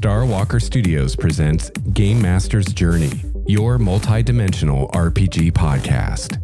Starwalker Studios presents Game Master's Journey, your multi-dimensional RPG podcast.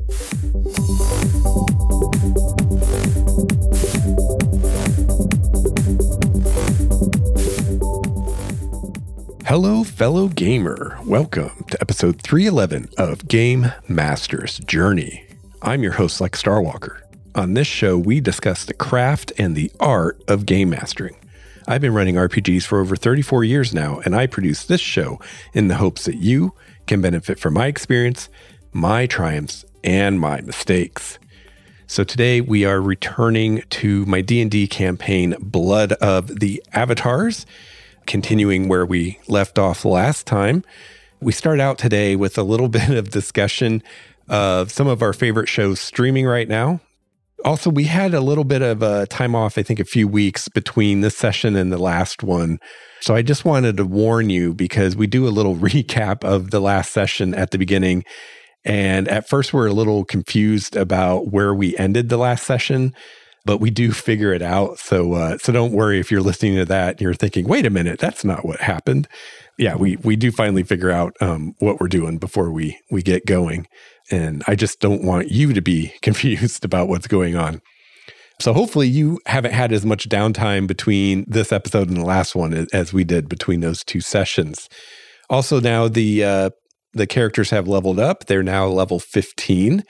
Hello, fellow gamer. Welcome to episode 311 of Game Master's Journey. I'm your host, Lex Starwalker. On this show, we discuss the craft and the art of game mastering. I've been running RPGs for over 34 years now, and I produce this show in the hopes that you can benefit from my experience, my triumphs, and my mistakes. So today we are returning to my D&D campaign, Blood of the Avatars, continuing where we left off last time. We start out today with a little bit of discussion of some of our favorite shows streaming right now. Also, we had a little bit of a time off, I think a few weeks between this session and the last one. So I just wanted to warn you because we do a little recap of the last session at the beginning. And at first we're a little confused about where we ended the last session, but we do figure it out. So don't worry if you're listening to that and you're thinking, wait a minute, that's not what happened. Yeah, we do finally figure out what we're doing before we get going. And I just don't want you to be confused about what's going on. So hopefully you haven't had as much downtime between this episode and the last one as we did between those two sessions. Also now the characters have leveled up. They're now level 15.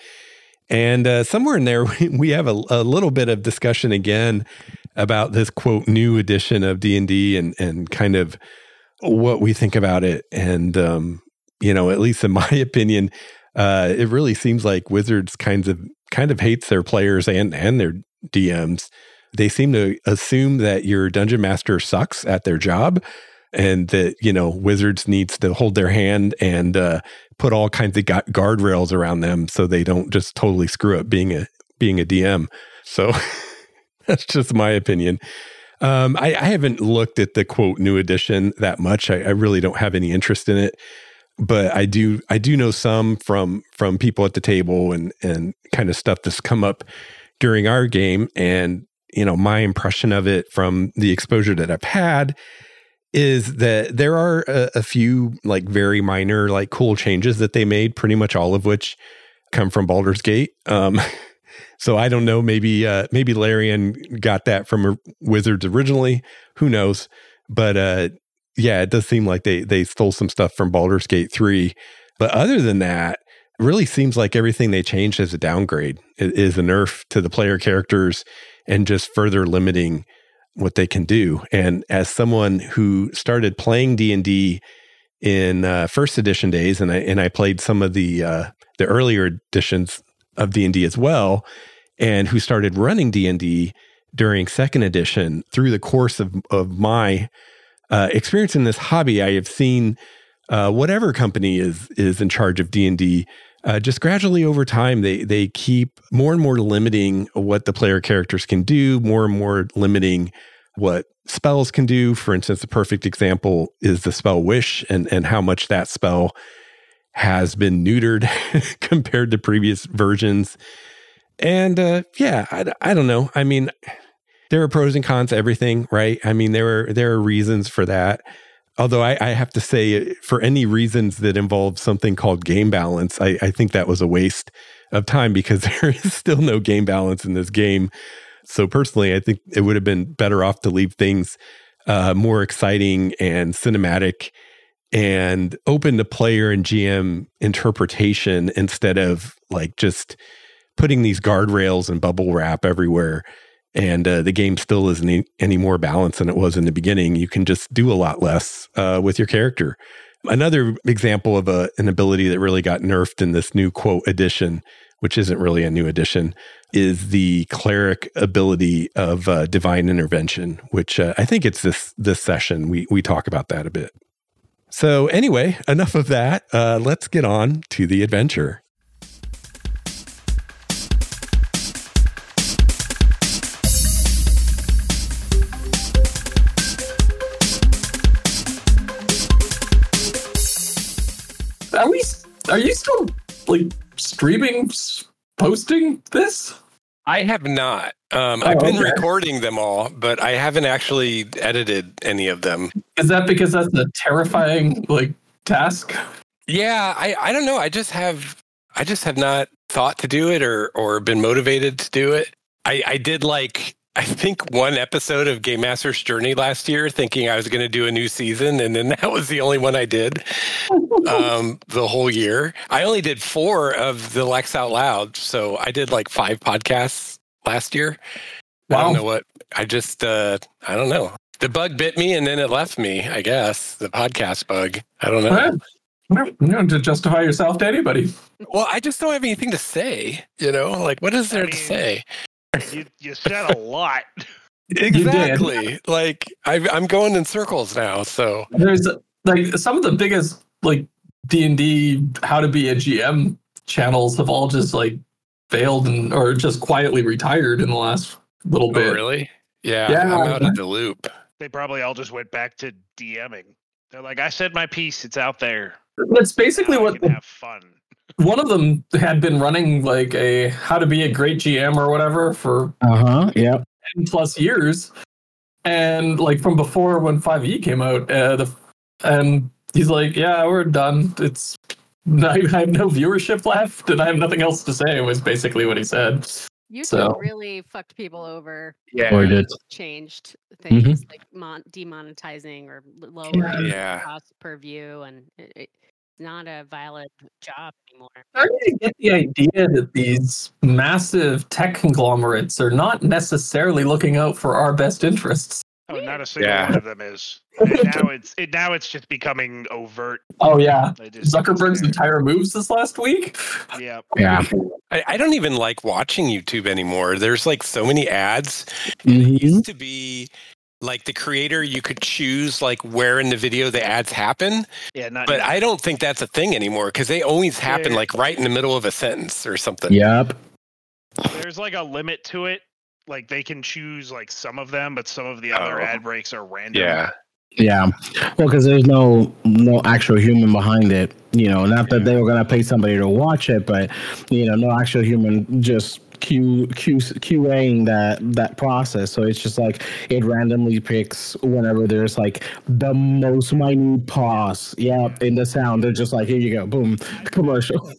And somewhere in there, we have a little bit of discussion again about this, quote, new edition of D&D and kind of what we think about it. And, at least in my opinion, it really seems like Wizards kind of hates their players and their DMs. They seem to assume that your dungeon master sucks at their job and that, Wizards needs to hold their hand and put all kinds of guardrails around them so they don't just totally screw up being a DM. So that's just my opinion. I haven't looked at the, quote, new edition that much. I really don't have any interest in it. But I do know some from people at the table and kind of stuff that's come up during our game. And, my impression of it from the exposure that I've had is that there are a few like very minor, like cool changes that they made, pretty much all of which come from Baldur's Gate. So I don't know, maybe Larian got that from Wizards originally. Who knows? But, yeah, it does seem like they stole some stuff from Baldur's Gate 3. But other than that, it really seems like everything they changed is a downgrade. It is a nerf to the player characters and just further limiting what they can do. And as someone who started playing D&D in first edition days, and I played some of the earlier editions of D&D as well, and who started running D&D during second edition, through the course of my experience in this hobby, I have seen whatever company is in charge of D&D, just gradually over time, they keep more and more limiting what the player characters can do, more and more limiting what spells can do. For instance, the perfect example is the spell Wish and how much that spell has been neutered compared to previous versions. And I don't know. I mean, there are pros and cons to everything, right? I mean, there are reasons for that. Although I have to say, for any reasons that involve something called game balance, I think that was a waste of time because there is still no game balance in this game. So personally, I think it would have been better off to leave things more exciting and cinematic and open to player and GM interpretation instead of like just putting these guardrails and bubble wrap everywhere. And the game still isn't any more balanced than it was in the beginning. You can just do a lot less with your character. Another example of an ability that really got nerfed in this new, quote, edition, which isn't really a new edition, is the cleric ability of divine intervention, which I think it's this session. We talk about that a bit. So anyway, enough of that. Let's get on to the adventure. Are you still like streaming, posting this? I have not. I've been recording them all, but I haven't actually edited any of them Is that because that's a terrifying task? Yeah, I don't know. I just have not thought to do it or been motivated to do it. I did I think one episode of Game Master's Journey last year, thinking I was going to do a new season, and then that was the only one I did the whole year. I only did 4 of the Lex Out Loud, so I did 5 podcasts last year. Wow. I don't know what. I just I don't know. The bug bit me, and then it left me. I guess the podcast bug. I don't know. You don't to justify yourself to anybody. Well, I just don't have anything to say. What is there to say? You said a lot. Exactly. I'm going in circles now. So there's some of the biggest D&D how to be a GM channels have all just failed or just quietly retired in the last little bit. Oh, really? Yeah. I'm out of the loop. They probably all just went back to DMing. They're like, I said my piece. It's out there. That's basically now what. I can have fun. One of them had been running a how to be a great GM or whatever for 10+ years, and from before when 5e came out, and he's like, yeah, we're done. I have no viewership left, and I have nothing else to say. Was basically what he said. YouTube really fucked people over. Yeah, or did changed things like demonetizing or lowering cost per view, and it's not a valid job anymore. I really get the idea that these massive tech conglomerates are not necessarily looking out for our best interests. Oh, not a single one of them is. And now it's just becoming overt. Oh yeah, Zuckerberg's entire moves this last week. Yeah. I don't even like watching YouTube anymore. There's so many ads. Mm-hmm. It used to be the creator, you could choose where in the video the ads happen. Yeah, but I don't think that's a thing anymore because they always happen right in the middle of a sentence or something. Yep. There's a limit to it. They can choose some of them, but some of the other ad breaks are random. Yeah. Well, because there's no actual human behind it. Not that they were gonna pay somebody to watch it, but no actual human just QAing that process. So it's just it randomly picks whenever there's the most minute pause. In the sound. They're just here you go, boom, commercial.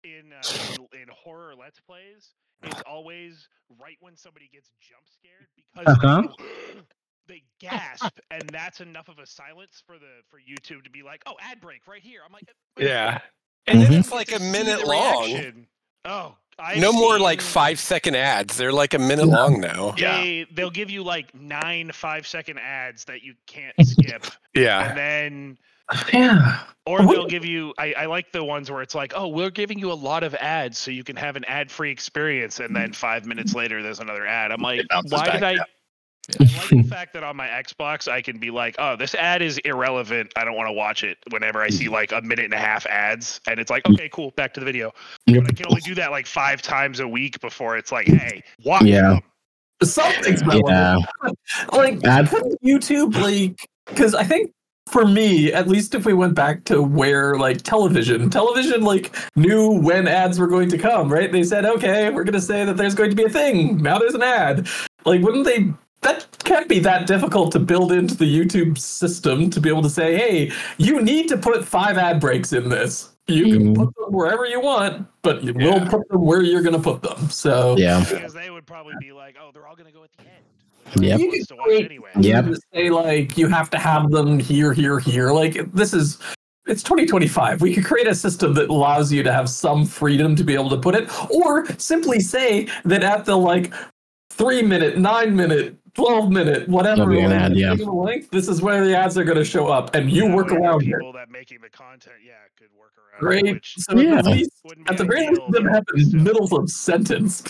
In horror Let's Plays, it's always right when somebody gets jump scared because they gasp, and that's enough of a silence for YouTube to be oh, ad break right here. I'm like, yeah, and then it's a minute long. Reaction. Oh, no more 5-second ads. They're a minute long now. They'll give you 9 5-second ads that you can't skip. Yeah, and then or they'll give you. I like the ones where it's oh, we're giving you a lot of ads so you can have an ad-free experience, and then 5 minutes later there's another ad. I'm like, why did I? I like the fact that on my Xbox I can be oh, this ad is irrelevant. I don't want to watch it. Whenever I see a minute and a half ads, and it's okay, cool, back to the video. But I can only do that 5 times a week before it's hey, watch them. Something's YouTube, because I think for me, at least if we went back to where television knew when ads were going to come, right? They said, okay, we're going to say that there's going to be a thing. Now there's an ad. Wouldn't they? That can't be that difficult to build into the YouTube system to be able to say, hey, you need to put 5 ad breaks in this. You can put them wherever you want, but we'll put them where you're going to put them. So because they would probably be oh, they're all going to go at the end. Yep. You can say you have to have them here. It's 2025. We could create a system that allows you to have some freedom to be able to put it, or simply say that at the 3-minute, 9-minute, 12-minute, whatever length, this is where the ads are going to show up, and you work around it. People that making the content, could work around. Great. So at the very least, them happen in the middle of sentence.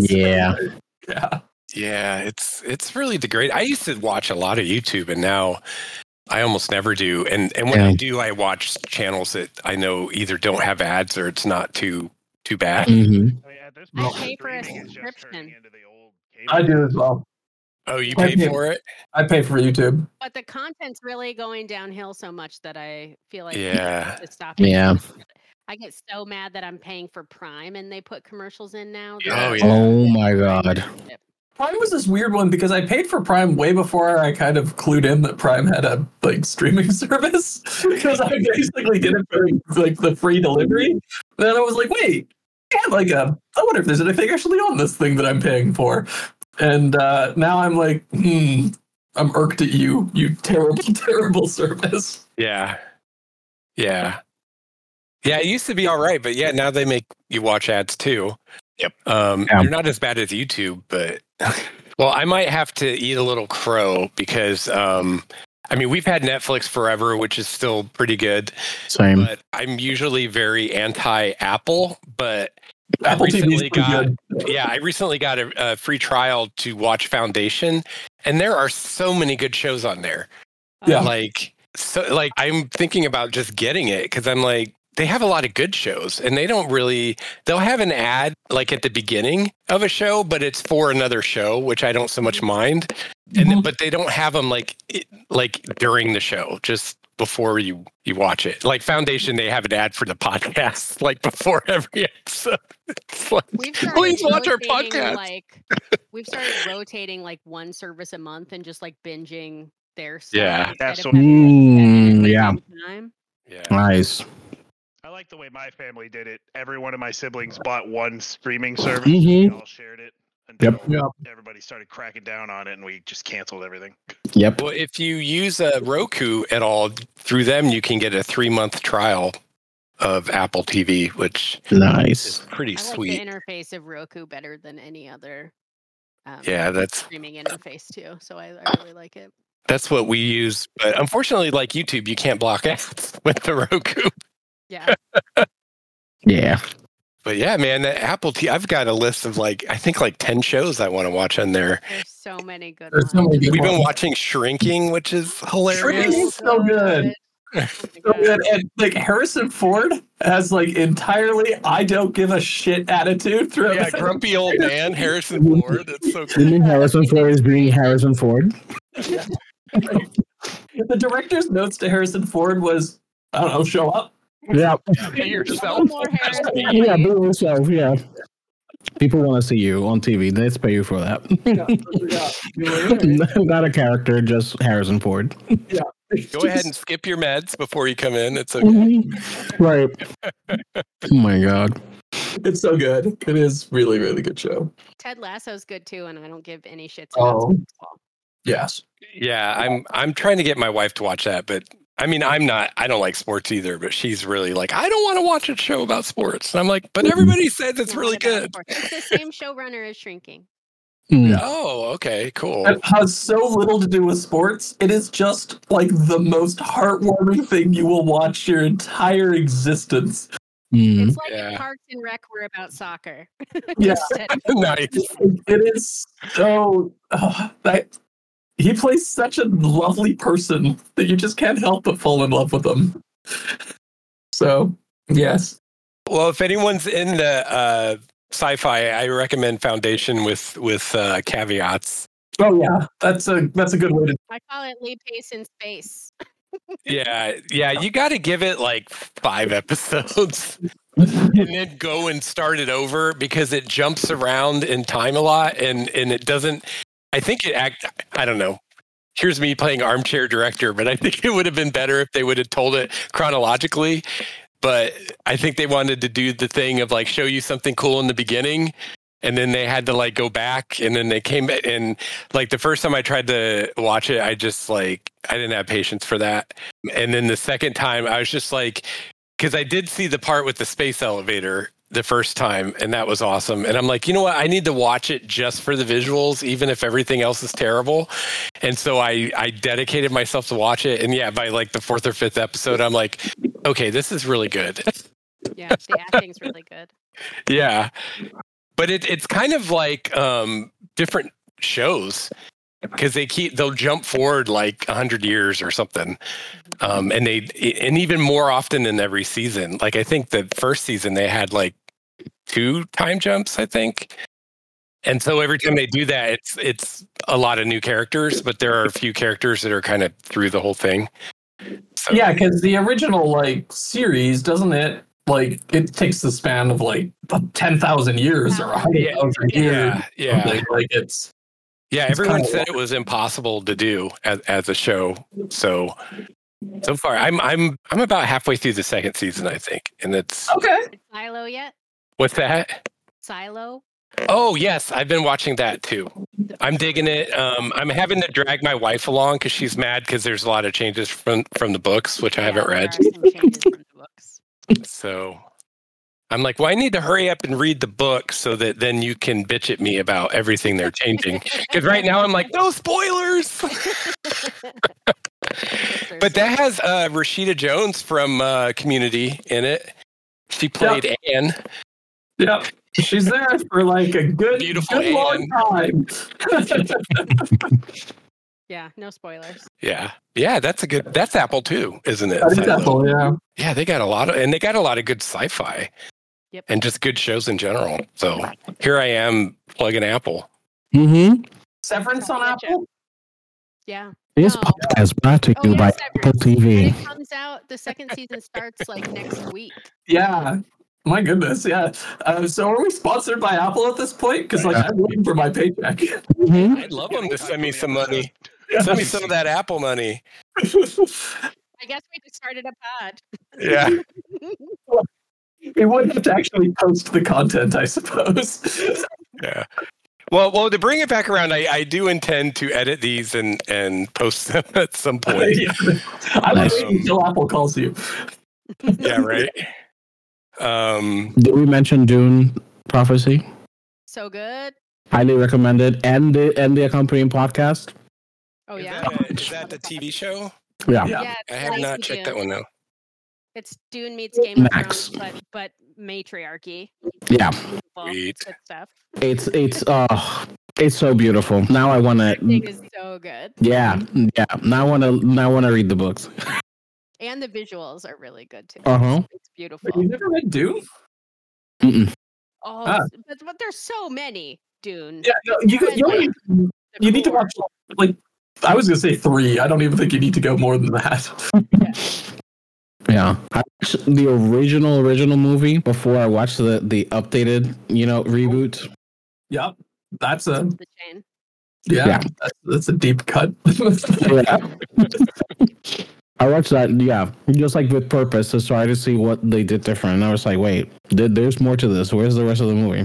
Yeah, it's really great. I used to watch a lot of YouTube, and now I almost never do. And when I do, I watch channels that I know either don't have ads or it's not too bad. Mm-hmm. I pay for a subscription. I do as well. Oh, you pay for it? I pay for YouTube. But the content's really going downhill so much that I feel like to stop. Yeah. I get so mad that I'm paying for Prime and they put commercials in now. Oh, yeah. Oh my God. Prime was this weird one because I paid for Prime way before I kind of clued in that Prime had a streaming service because I basically did it for the free delivery. Then I was like, wait, I wonder if there's anything actually on this thing that I'm paying for. And now I'm like, I'm irked at you terrible, terrible service. Yeah. It used to be all right, but now they make you watch ads too. Yep. They're not as bad as YouTube, but well, I might have to eat a little crow because we've had Netflix forever, which is still pretty good. Same. But I'm usually very anti-Apple, but Apple TV is good. Yeah, I recently got a free trial to watch Foundation, and there are so many good shows on there. Yeah. I'm thinking about just getting it because I'm like, they have a lot of good shows, and they'll have an ad like at the beginning of a show, but it's for another show, which I don't so much mind. But they don't have them like during the show, just before you watch it. Like Foundation, they have an ad for the podcast, like before every episode. It's like, please watch our podcast. We've started rotating like one service a month and just like binging their stuff. Yeah, absolutely. Yeah. Nice. I like the way my family did it. Every one of my siblings bought one streaming service. Mm-hmm. We all shared it until everybody started cracking down on it, and we just canceled everything. Yep. Well, if you use a Roku at all through them, you can get a 3-month trial of Apple TV, which is pretty sweet. I like the interface of Roku better than any other. That's streaming interface too. So I really like it. That's what we use, but unfortunately, like YouTube, you can't block ads with the Roku. Yeah. Yeah. But yeah, man, the Apple TV, I've got a list of I think 10 shows I want to watch on there. There's so many good ones. We've been watching Shrinking, which is hilarious. Shrinking is so good. So good. And Harrison Ford has entirely I don't give a shit attitude throughout. Yeah, grumpy old man, Harrison Ford. It's so good. You mean Harrison Ford is being Harrison Ford? Yeah. The director's notes to Harrison Ford was, I don't know, show up. Yeah. Be yourself. Yeah, be yourself. Yeah. People want to see you on TV. Let's pay you for that. Not a character, just Harrison Ford. Yeah. Go ahead and skip your meds before you come in. It's okay. Mm-hmm. Right. Oh my God. It's so good. It is really, really good show. Ted Lasso's good too, and I don't give any shits. Yes. Yeah, I'm trying to get my wife to watch that, but I don't like sports either, but she's really like, I don't want to watch a show about sports. And I'm like, but everybody says it's really good. It's the same showrunner as Shrinking. Oh, okay, cool. It has so little to do with sports. It is just the most heartwarming thing you will watch your entire existence. It's like if Parks and Rec were about soccer. Yeah. Nice. It is so... he plays such a lovely person that you just can't help but fall in love with him. So, yes. Well, if anyone's in the sci-fi, I recommend Foundation with caveats. Oh yeah, that's a good way to. I call it Lee Pace in space. Yeah, you got to give it 5 episodes and then go and start it over because it jumps around in time a lot and it doesn't. I think I don't know. Here's me playing armchair director, but I think it would have been better if they would have told it chronologically. But I think they wanted to do the thing of show you something cool in the beginning, and then they had to go back, and then they came back. And the first time I tried to watch it, I just I didn't have patience for that. And then the second time, I was just because I did see the part with the space elevator the first time, and that was awesome. And I'm like, you know what? I need to watch it just for the visuals, even if everything else is terrible. And so I dedicated myself to watch it. And yeah, by the 4th or 5th episode, I'm like, okay, this is really good. Yeah, the acting's really good. Yeah. But it's kind of different shows because they'll jump forward 100 years or something. And even more often in every season. I think the first season they had 2 time jumps, I think. And so every time they do that, it's a lot of new characters, but there are a few characters that are kind of through the whole thing. So. Yeah, because the original series, doesn't it? It takes the span of 10,000 years or 100,000 years. Yeah. It's Yeah, everyone said it was impossible to do as a show. So far, I'm about halfway through the second season, I think, and it's Okay. Silo yet? What's that? Silo. Oh yes, I've been watching that too. I'm digging it. I'm having to drag my wife along because she's mad because there's a lot of changes from the books, which I haven't read. There are some changes from the books. So I'm like, well, I need to hurry up and read the book so that then you can bitch at me about everything they're changing. Because right now I'm like, no spoilers. But that has Rashida Jones from Community in it. She played Anne. Yep. She's there for like a good long time. Yeah, no spoilers. Yeah, that's Apple too, isn't it? That is Apple, yeah. Yeah, they got a lot of good sci-fi. Yep. And just good shows in general. So here I am plugging Apple. Mm-hmm. Severance on Apple? Yeah. This No. podcast brought to you by Apple When TV. it comes out, the second season starts like next week. Yeah. My goodness, yeah. So are we sponsored by Apple at this point? Because like I'm waiting for my paycheck. Mm-hmm. I'd love them to send me some money. Send me some of that Apple money. I guess we just started a pod. Yeah. We would have to actually post the content, I suppose. Yeah. Well, to bring it back around, I do intend to edit these and post them at some point. Yeah. I'm waiting until Apple calls you. Yeah, right. Did we mention Dune Prophecy? So good. Highly recommended, and the accompanying podcast. Oh yeah. Is that the TV show? Yeah. Yeah. I have not checked that one out. It's Dune meets Game of Max. Thrones, but matriarchy. Yeah. Sweet. Good stuff. It's so beautiful. Now I want to. Everything is so good. Yeah. Now I want to read the books. And the visuals are really good too. Uh-huh. It's beautiful. You never read Dune? Mm-mm. Oh, but there's so many Dune. Yeah, no, you need to watch like I was gonna say 3. I don't even think you need to go more than that. Yeah, I watched the original movie before I watched the updated, reboot. Yep, that's a The chain. Yeah. That's a deep cut. Yeah. I watched that, just like with purpose to try to see what they did different. And I was like, wait, there's more to this. Where's the rest of the movie?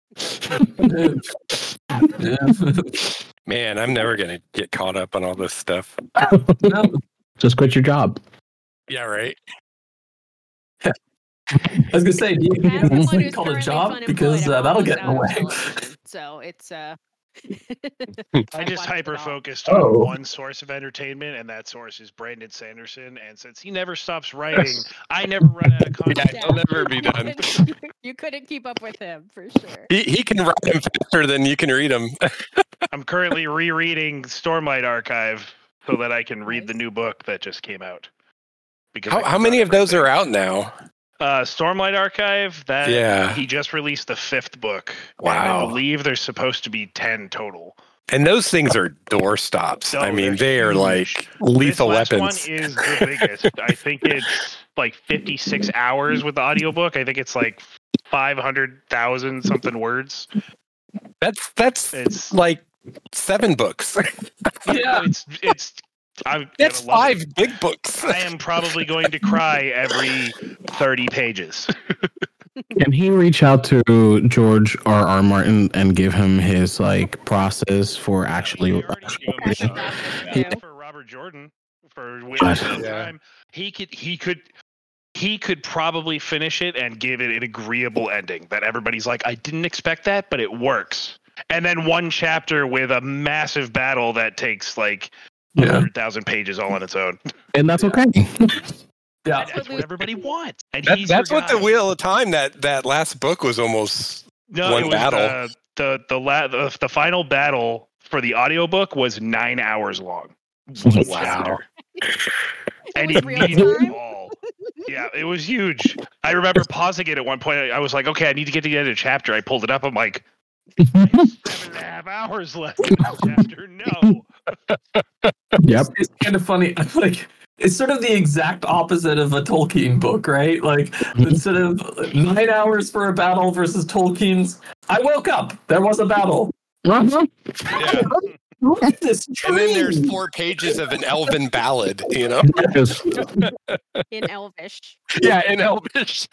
Man, I'm never gonna get caught up on all this stuff. No. Just quit your job. Yeah, right. I was gonna say, do you As have someone this thing who's called a currently job? unemployed, Because I'm that'll almost get in the out of way. television. So it's I just watched it hyper all. focused on one source of entertainment, and that source is Brandon Sanderson. And since he never stops writing, I never run out of content. Yeah, he'll never be done. You couldn't keep up with him for sure. He can write them faster than you can read them. I'm currently rereading Stormlight Archive so that I can read the new book that just came out. Because How many of those are out now? Stormlight Archive, he just released the 5th book. Wow. And I believe there's supposed to be 10 total. And those things are doorstops. I mean, they are like lethal this last weapons. One is the biggest. I think it's like 56 hours with the audiobook. I think it's like 500,000 something words. It's like 7 books. Yeah, That's 5 big books. I am probably going to cry every 30 pages. Can he reach out to George R.R. Martin and give him his process for actually? For Robert Jordan for time, he could probably finish it and give it an agreeable ending that everybody's like, I didn't expect that, but it works. And then one chapter with a massive battle that takes 100,000 pages all on its own. And that's okay. Yeah, that's what everybody wants. And that's what the Wheel of Time, that last book was almost one battle. The final battle for the audiobook was 9 hours long. Wow. And it was real time? Yeah, it was huge. I remember pausing it at one point. I was like, okay, I need to get to the end of the chapter. I pulled it up. I'm like, 7.5 hours left in this chapter. No. Yep. It's kind of funny. It's sort of the exact opposite of a Tolkien book, right? Instead of 9 hours for a battle versus Tolkien's, I woke up. There was a battle. Uh-huh. Yeah. Look at this tree. And then there's 4 pages of an Elven ballad, you know? In Elvish. Yeah, in Elvish.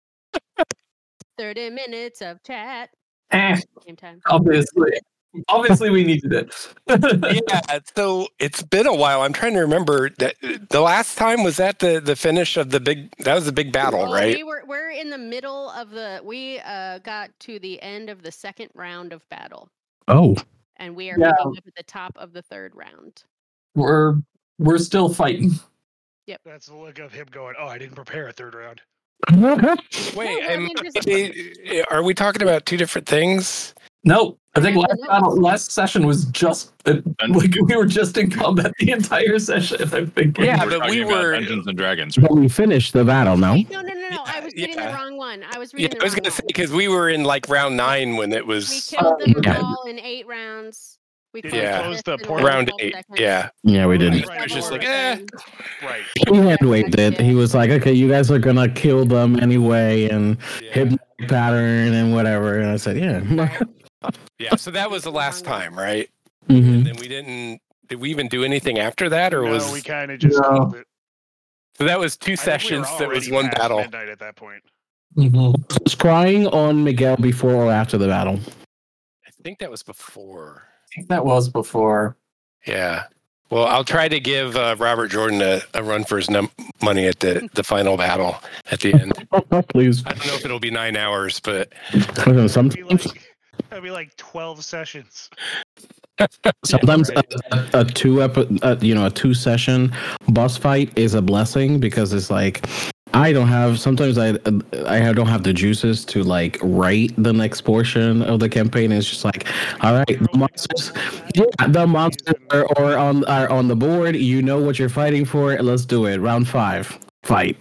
30 minutes of chat. Same time. Obviously, we needed it. Yeah, so it's been a while. I'm trying to remember that the last time was that the finish of the big. That was the big battle, Well, right? We're in the middle of we got to the end of the second round of battle, Oh. and we are picking up at the top of the third round. We're still fighting. Yep. That's the look of him going, "Oh, I didn't prepare a third round." Wait, I mean, are we talking about 2 different things? Nope. I think last session was just like we were just in combat the entire session. I think. Yeah, but we were Dungeons and Dragons. But we finished the battle, no? No. I was reading the wrong one. I was Yeah, reading I was the going to wrong say one. because we were in like round 9 when it We was. killed them yeah. all in 8 rounds. We Did closed you the close fifth the in portal? Round 12 8, seconds. yeah. Yeah, we didn't. I was just like, Right. He hand waved it. He was like, okay, you guys are going to kill them anyway and hypnotic pattern and whatever. And I said, yeah. Yeah, so that was the last time, right? Mm-hmm. And then we did we even do anything after that, or was we kind of just No. killed it. so that was 2 I think we were sessions, that was already 1 past battle. midnight at that point. Was crying on Miguel before or after the battle? I think that was before. I think that was before. Yeah. Well, I'll try to give Robert Jordan a run for his money at the final battle at the end. Please. I don't know if it'll be 9 hours, but Sometimes That'd be like 12 sessions. Sometimes right. a 2 session boss fight is a blessing because it's like I don't have the juices to like write the next portion of the campaign. It's just like, all right, the monsters are on the board. You know what you're fighting for. Let's do it. Round 5, fight.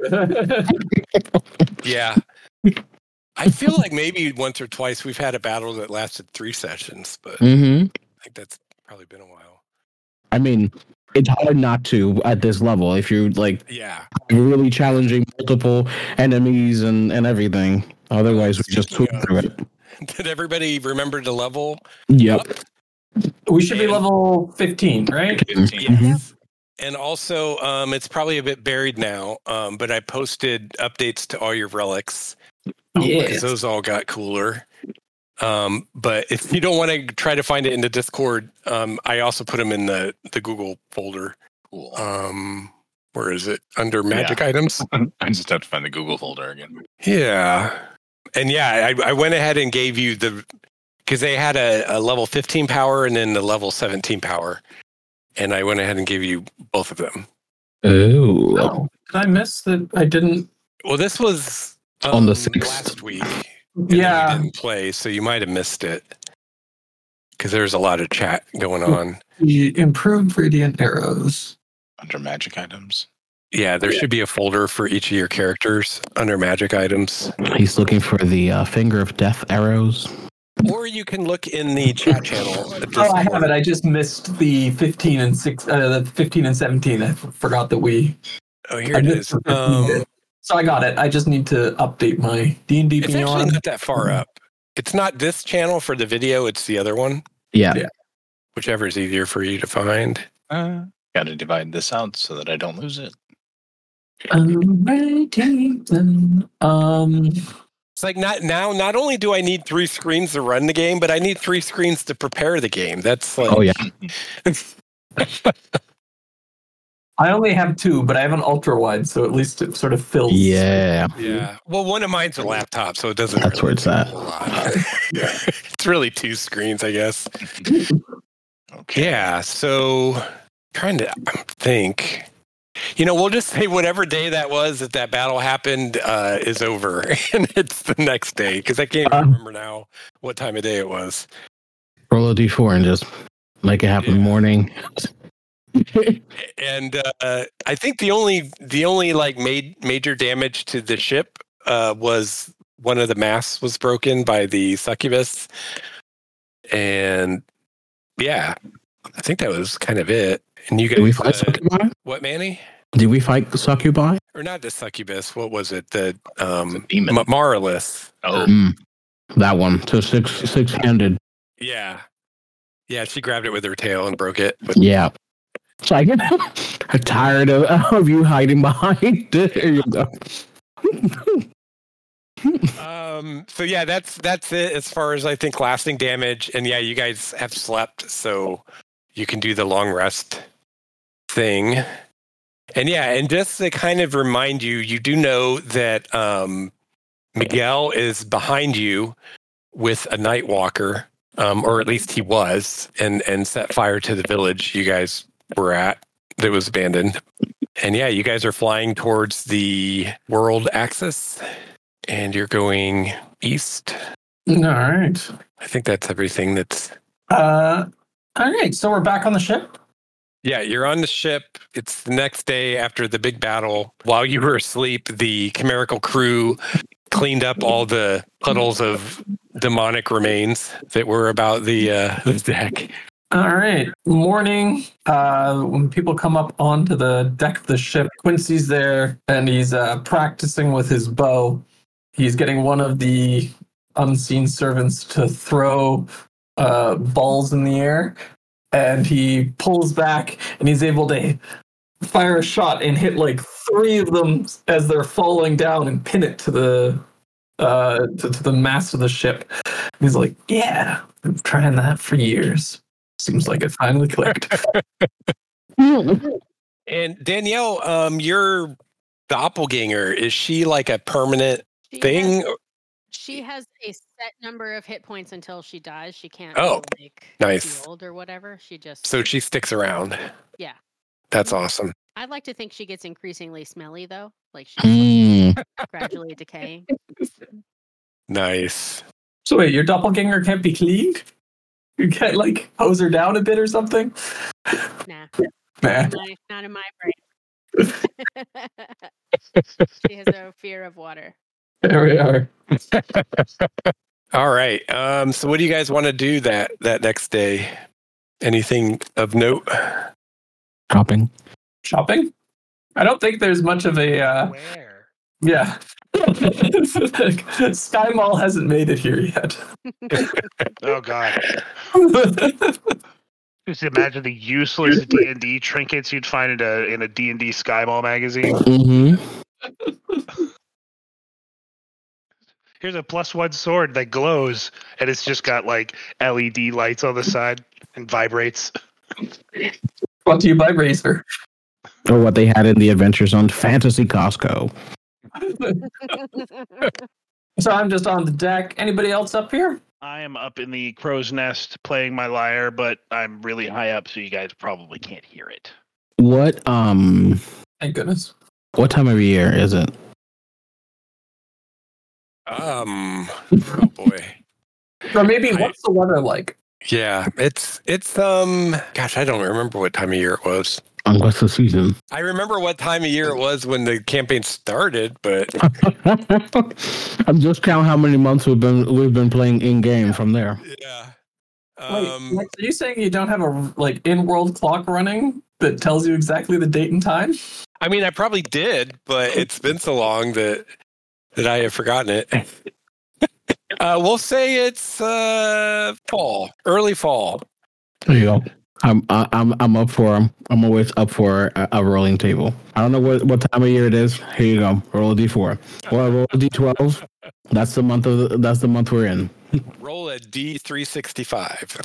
Yeah. I feel like maybe once or twice we've had a battle that lasted 3 sessions, but Mm-hmm. I think that's probably been a while. I mean, it's hard not to at this level if you're like Yeah. really challenging multiple enemies and everything. Otherwise, we just sweep through it. Did everybody remember to level? Yep. We should be level 15, right? Yes. And also, it's probably a bit buried now, but I posted updates to all your relics. Because those all got cooler. But if you don't want to try to find it in the Discord, I also put them in the Google folder. Cool. Where is it? Under magic items? I just have to find the Google folder again. Yeah. And yeah, I went ahead and gave you because they had a level 15 power and then the level 17 power. And I went ahead and gave you both of them. Oh. Did I miss that? I didn't. Well, this was On the 6th. last week. And Yeah. then you didn't play, so you might have missed it. Because there's a lot of chat going on. The improved radiant arrows. Under magic items. Yeah, there should be a folder for each of your characters under magic items. He's looking for the finger of death arrows. Or you can look in the chat channel. At Oh, I have it. I just missed the 15 and 17. I forgot that we. Oh, here I it missed is. the 15. So I got it. I just need to update my D&D It's actually Beyond. not that far up. It's not this channel for the video. It's the other one. Yeah. Yeah. Whichever is easier for you to find. Got to divide this out so that I don't lose it. It's like not only do I need 3 screens to run the game, but I need 3 screens to prepare the game. That's like, Oh, yeah. I only have 2, but I have an ultra wide, so at least it sort of fills. Yeah. Yeah. Well, one of mine's a laptop, so it doesn't. That's where it's at. a lot. It's really 2 screens, I guess. Okay. Yeah. So trying to think. We'll just say whatever day that was that battle happened is over, and it's the next day because I can't even remember now what time of day it was. Roll a d4 and just make it happen morning. And I think the only like major damage to the ship was one of the masts was broken by the succubus, and yeah, I think that was kind of it. And you guys, Did we fight succubi? what, Manny? Did we fight the succubi? Or not the succubus? What was it? The demon. Maralith. Oh, That one. So six-handed. Yeah. Yeah, she grabbed it with her tail and broke it. Yeah. It's like, I'm tired of you hiding behind it. Here you go. So yeah, that's it as far as I think lasting damage. And yeah, you guys have slept, so you can do the long rest thing. And yeah, and just to kind of remind you, you do know that Miguel is behind you with a Nightwalker, or at least he was, and set fire to the village you guys were at that was abandoned. And yeah, you guys are flying towards the world axis, and you're going east. All right. I think that's everything that's... All right, so we're back on the ship? Yeah, you're on the ship. It's the next day after the big battle. While you were asleep, the Chimerical crew cleaned up all the puddles of demonic remains that were about the deck. All right. Morning. When people come up onto the deck of the ship, Quincy's there, and he's practicing with his bow. He's getting one of the unseen servants to throw balls in the air, and he pulls back, and he's able to fire a shot and hit like 3 of them as they're falling down and pin it to the mast of the ship. And he's like, "Yeah, I've been trying that for years. Seems like it finally clicked." And Danielle, your doppelganger, is she like a permanent thing? She has a set number of hit points until she dies. She can't nice. Healed or whatever. So she sticks around. Yeah. That's awesome. I'd like to think she gets increasingly smelly though. Like she's gradually decaying. Nice. So wait, your doppelganger can't be cleaned? You can't like hose her down a bit or something? Nah. Not in my brain. She has no fear of water. There we are. All right. So what do you guys want to do that next day? Anything of note? Shopping? I don't think there's much of a Where? Yeah. Sky Mall hasn't made it here yet. Oh God. Just imagine the useless D&D trinkets you'd find in a D&D Sky Mall magazine. Mm-hmm. Here's a +1 sword that glows, and it's just got like LED lights on the side and vibrates. Brought to you by Razer. Or what they had in the Adventures on Fantasy Costco. So I'm just on the deck. Anybody else up here? I am up in the crow's nest playing my lyre, but I'm really high up, so you guys probably can't hear it. What Thank goodness. What time of year is it? Oh boy. Or maybe what's the weather like? Yeah, it's gosh, I don't remember what time of year it was. What's the season? I remember what time of year it was when the campaign started, but I'm just counting how many months we've been playing in game from there. Yeah. Wait, are you saying you don't have a like in-world clock running that tells you exactly the date and time? I mean, I probably did, but it's been so long that I have forgotten it. We'll say it's fall, early fall. There you go. I'm up for. I'm always up for a rolling table. I don't know what time of year it is. Here you go. Roll a d4. Well, roll a d12. That's the month we're in. Roll a d365.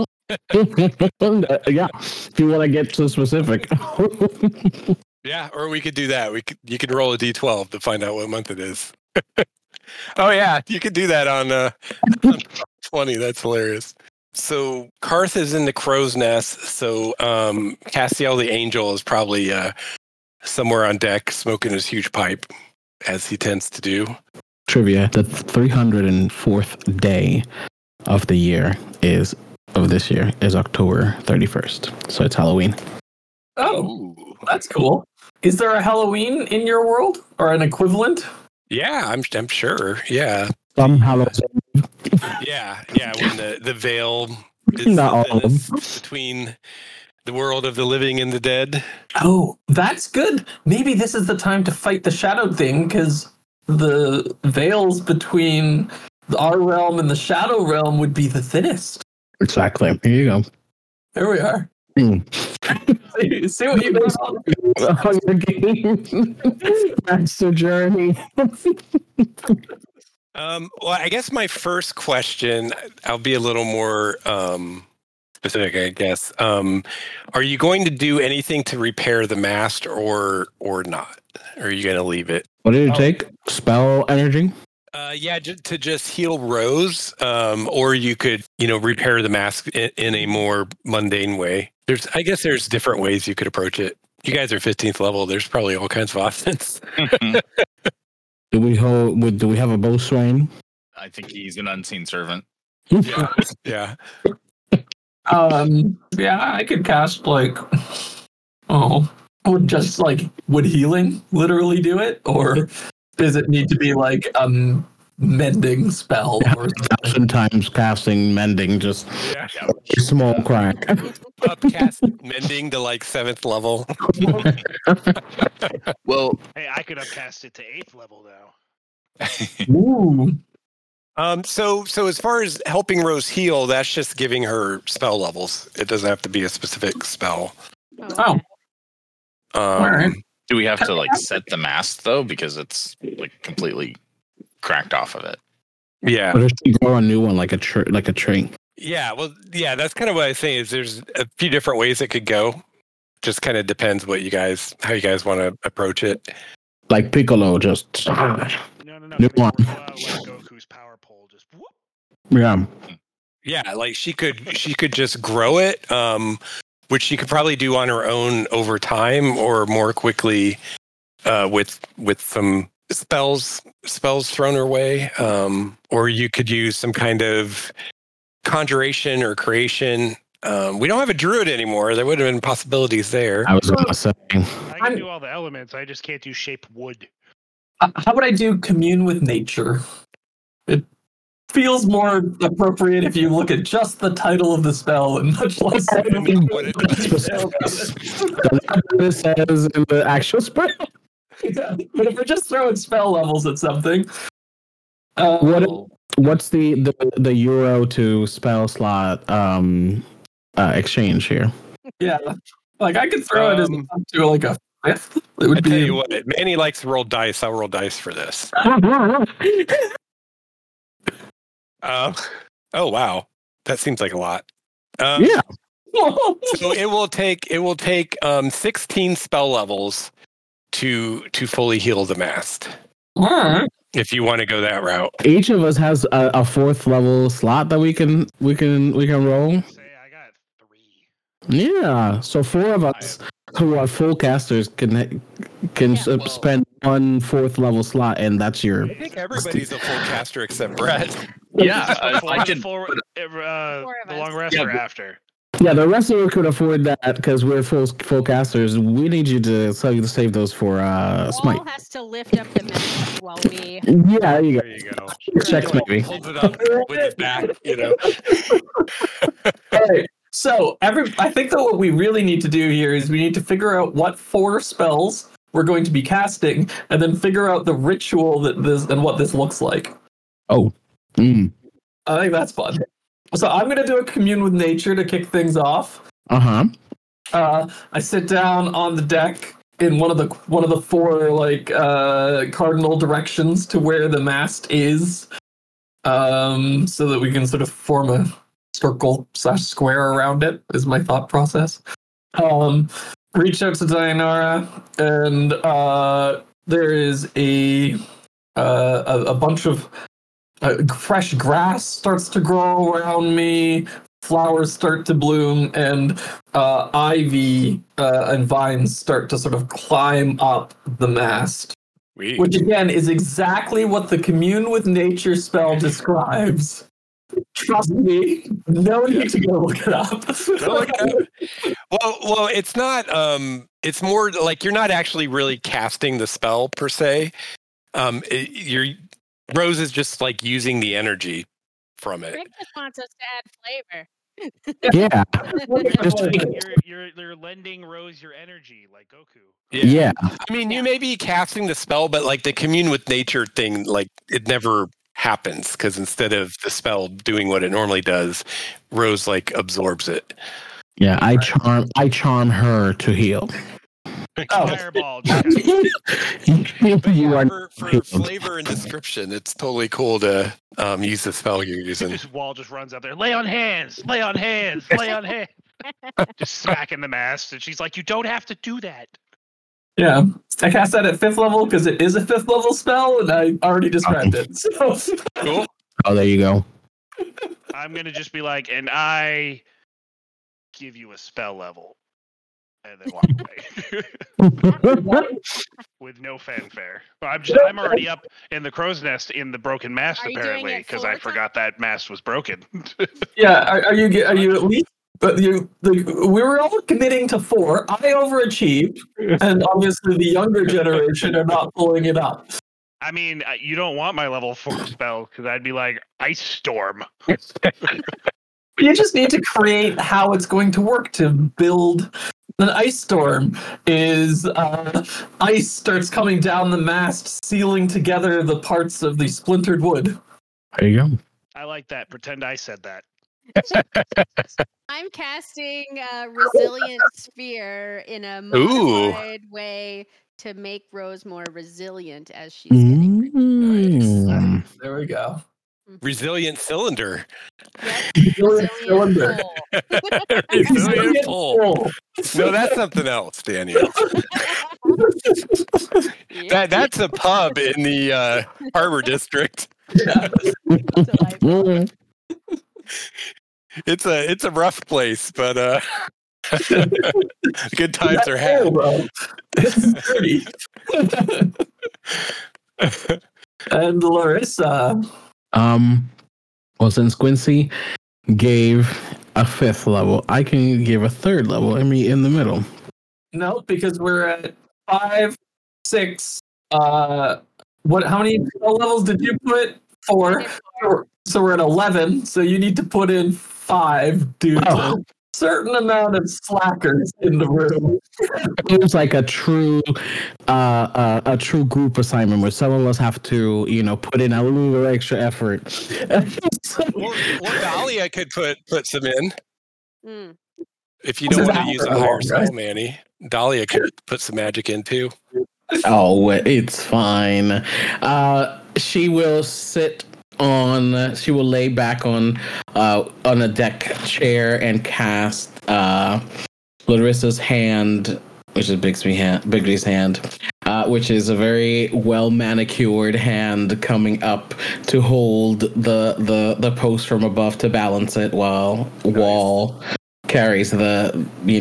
Yeah. If you want to get so specific. Yeah, or we could do that. You could roll a d12 to find out what month it is. Oh yeah, you could do that on 20. That's hilarious. So Karth is in the crow's nest. So Castiel the Angel is probably somewhere on deck smoking his huge pipe, as he tends to do. Trivia: the 304th day of the year is October 31st. So it's Halloween. Oh, that's cool. Is there a Halloween in your world or an equivalent? Yeah, I'm sure. Yeah. Some Halloween. Yeah. When the veil is not all between the world of the living and the dead. Oh, that's good. Maybe this is the time to fight the shadow thing, because the veils between our realm and the shadow realm would be the thinnest. Exactly. Here you go. There we are. See what you got on your game. Master Journey. Well, I guess my first question, I'll be a little more specific, I guess. Are you going to do anything to repair the mast or not? Or are you going to leave it? What did it take? Spell energy? Yeah, to just heal Rose, or you could, repair the mask in a more mundane way. I guess there's different ways you could approach it. You guys are 15th level. There's probably all kinds of options. Do we have a bowstring? I think he's an unseen servant. Yeah. yeah, I could cast would healing literally do it, or does it need to be like a mending spell? Or 1,000 times casting mending, just a small crack. Upcast mending to like 7th level. Well, hey, I could upcast it to 8th level now. Ooh. So as far as helping Rose heal, that's just giving her spell levels. It doesn't have to be a specific spell. Oh. All right. Do we have to set the mast though, because it's completely cracked off of it? Yeah. Or does she grow a new one like a tree? Yeah. Well, yeah. That's kind of what I think. Is there's a few different ways it could go. Just kind of depends how you guys want to approach it. Like Piccolo, just No. new one. Like Goku's power pole, just whoop. Yeah. Yeah, like she could just grow it, which she could probably do on her own over time or more quickly with some spells thrown her way. Or you could use some kind of conjuration or creation. We don't have a druid anymore. There would have been possibilities there. I was gonna say. I can do all the elements. I just can't do shape wood. How would I do commune with nature? It feels more appropriate if you look at just the title of the spell and much less what it says in the actual spell. Yeah, but if we're just throwing spell levels at something, what's the euro to spell slot exchange here? Yeah, I could throw it as up to a 5th. It would tell you what, Manny likes to roll dice. I'll roll dice for this. Oh wow, that seems like a lot. Yeah. So it will take 16 spell levels to fully heal the mast. Alright. If you want to go that route. Each of us has a 4th level slot that we can roll. Say I got 3. Yeah, so 4 of us who are full casters can spend 1 4th level slot, and that's your. I think everybody's a full caster except Brett. Yeah, I can. The long rest or after. Yeah, the rest of us could afford that because we're full casters. We need you to save those for Smite. Wall has to lift up the map while we. Yeah, there you go. Checks maybe. Holds it up with his back, All right. So I think that what we really need to do here is we need to figure out what 4 spells we're going to be casting, and then figure out the ritual what this looks like. Oh. I think that's fun. So I'm going to do a commune with nature to kick things off. Uh-huh. I sit down on the deck in one of the 4 cardinal directions to where the mast is, so that we can sort of form a circle/square around it. Is my thought process. Reach out to Dayanara, and there is a bunch of fresh grass starts to grow around me. Flowers start to bloom, and ivy and vines start to sort of climb up the mast. Which again is exactly what the commune with nature spell describes. Trust me, no need to go look it up. Well, it's not. It's more like you're not actually really casting the spell per se. Rose is just like using the energy from it. Rick just wants us to add flavor. Yeah. You're lending Rose your energy like Goku. Yeah. I mean, you may be casting the spell, but like the commune with nature thing, like it never happens, because instead of the spell doing what it normally does, Rose like absorbs it. Yeah, I charm her to heal. Fireball. You are for flavor and description, it's totally cool to use the spell you're using. This wall just runs up there. Lay on hands. Lay on hands. Lay on hands. Just smacking the mast, and she's like, "You don't have to do that." Yeah, I cast that at 5th level because it is a 5th level spell, and I already described it. So. Cool. Oh, there you go. I'm gonna just be like, and I give you a spell level, and then walk away with no fanfare. I'm already up in the crow's nest in the broken mast apparently because I forgot that mast was broken. Yeah, are you at least? But we were all committing to 4. I overachieved, and obviously the younger generation are not pulling it up. I mean, you don't want my level 4 spell because I'd be like Ice Storm. You just need to create how it's going to work to build an ice storm. Is ice starts coming down the mast, sealing together the parts of the splintered wood. There you go. I like that. Pretend I said that. I'm casting Resilient Sphere in a modified way to make Rose more resilient as she's getting Nice. There we go. Resilient cylinder. Resilient cylinder. Resilient pole. No, that's something else, Daniel. That's a pub in the Harbor District. Yeah. It's a rough place, but good times are had. It's dirty. And Larissa. Well, since Quincy gave a 5th level, I can give a 3rd level and meet in the middle. No, because we're at 5, 6. How many levels did you put? 4. So we're at 11. So you need to put in 5 due to a certain amount of slackers in the room. It was like a true group assignment where some of us have to, put in a little extra effort. Well, Dahlia could put some in. Mm. If you don't want to use a higher spell, Manny, Dahlia could put some magic in too. Oh, it's fine. She will lay back on a deck chair and cast Larissa's hand, which is Bigby's hand, which is a very well manicured hand coming up to hold the post from above to balance it while Wall carries bears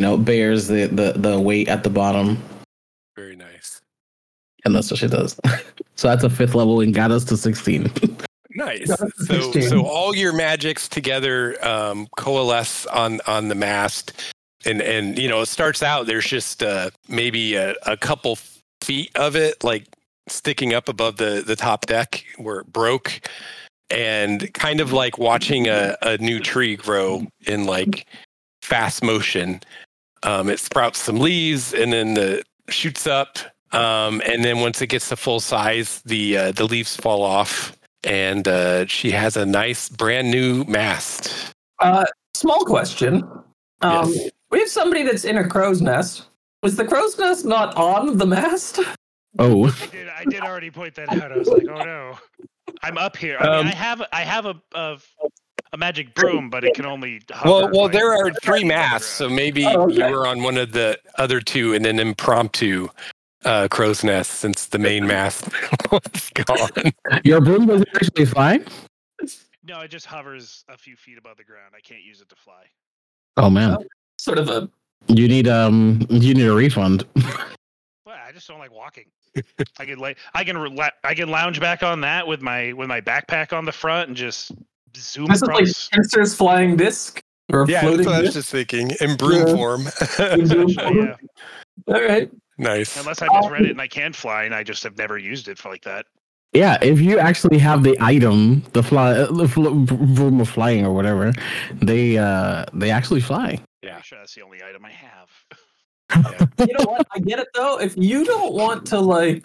the weight at the bottom. Very nice. And that's what she does. So that's a 5th level and got us to 16. Nice. So all your magics together coalesce on the mast, and it starts out there's just maybe a couple feet of it like sticking up above the top deck where it broke, and kind of like watching a new tree grow in like fast motion. It sprouts some leaves and then shoots up, and then once it gets to full size, the leaves fall off. And she has a nice brand new mast. Small question. Yes. We have somebody that's in a crow's nest. Was the crow's nest not on the mast? Oh. I did already point that out. I was like, oh no. I'm up here. I mean, I have a magic broom, but it can only hover. Well, there are 3 masts, so maybe you were on one of the other 2 and then impromptu crow's nest since the main mast was gone. Your broom doesn't actually fly? No, it just hovers a few feet above the ground. I can't use it to fly. Oh man. Sort of a. You need a refund. Well, I just don't like walking. I can lounge back on that with my backpack on the front and just zoom This across. is like Spencer's flying disc or Yeah, floating that's what I was disc. just thinking. In broom form. Yeah. All right. Nice. Unless I misread it and I can fly, and I just have never used it for like that. Yeah, if you actually have the item, the broom of flying or whatever, they actually fly. Yeah. I'm sure that's the only item I have. You know what? I get it though. If you don't want to like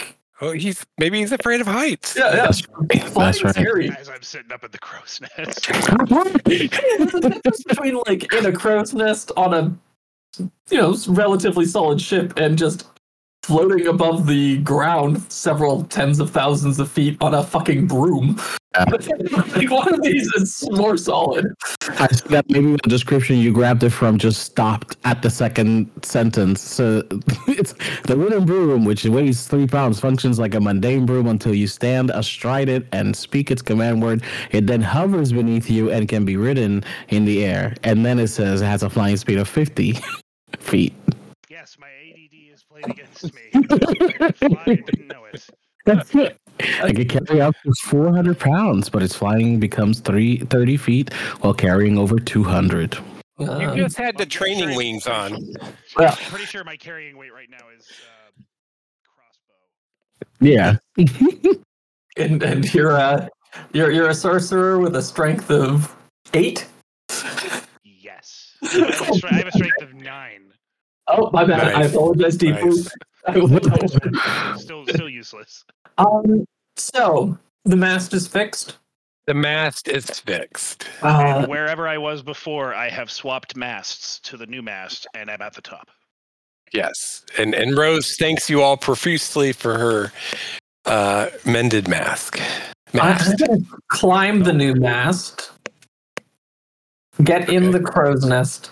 Oh, maybe he's afraid of heights. Yeah. That's right. Scary. As I'm sitting up at the crow's nest. There's a difference between like in a crow's nest on a relatively solid ship and just floating above the ground several tens of thousands of feet on a fucking broom. Like one of these is more solid. I see that maybe the description you grabbed it from just stopped at the second sentence. So it's the wooden broom, which weighs 3 pounds, functions like a mundane broom until you stand astride it and speak its command word. It then hovers beneath you and can be ridden in the air. And then it says it has a flying speed of 50 feet. Yes, my ADD is playing against me. I didn't know it. That's it. It can carry up to 400 pounds, but its flying becomes 30 feet while carrying over 200. You just had the training wings on. Yeah. I'm pretty sure my carrying weight right now is crossbow. Yeah. And you're a sorcerer with a strength of 8? Yes. I have a strength of 9. Oh, my bad. Nice. I apologize deeply. Nice. Still useless. So the mast is fixed. The mast is fixed. And wherever I was before, I have swapped masts to the new mast, and I'm at the top. Yes. And Rose thanks you all profusely for her mended mast. I'm going to climb the new mast, get in the crow's nest,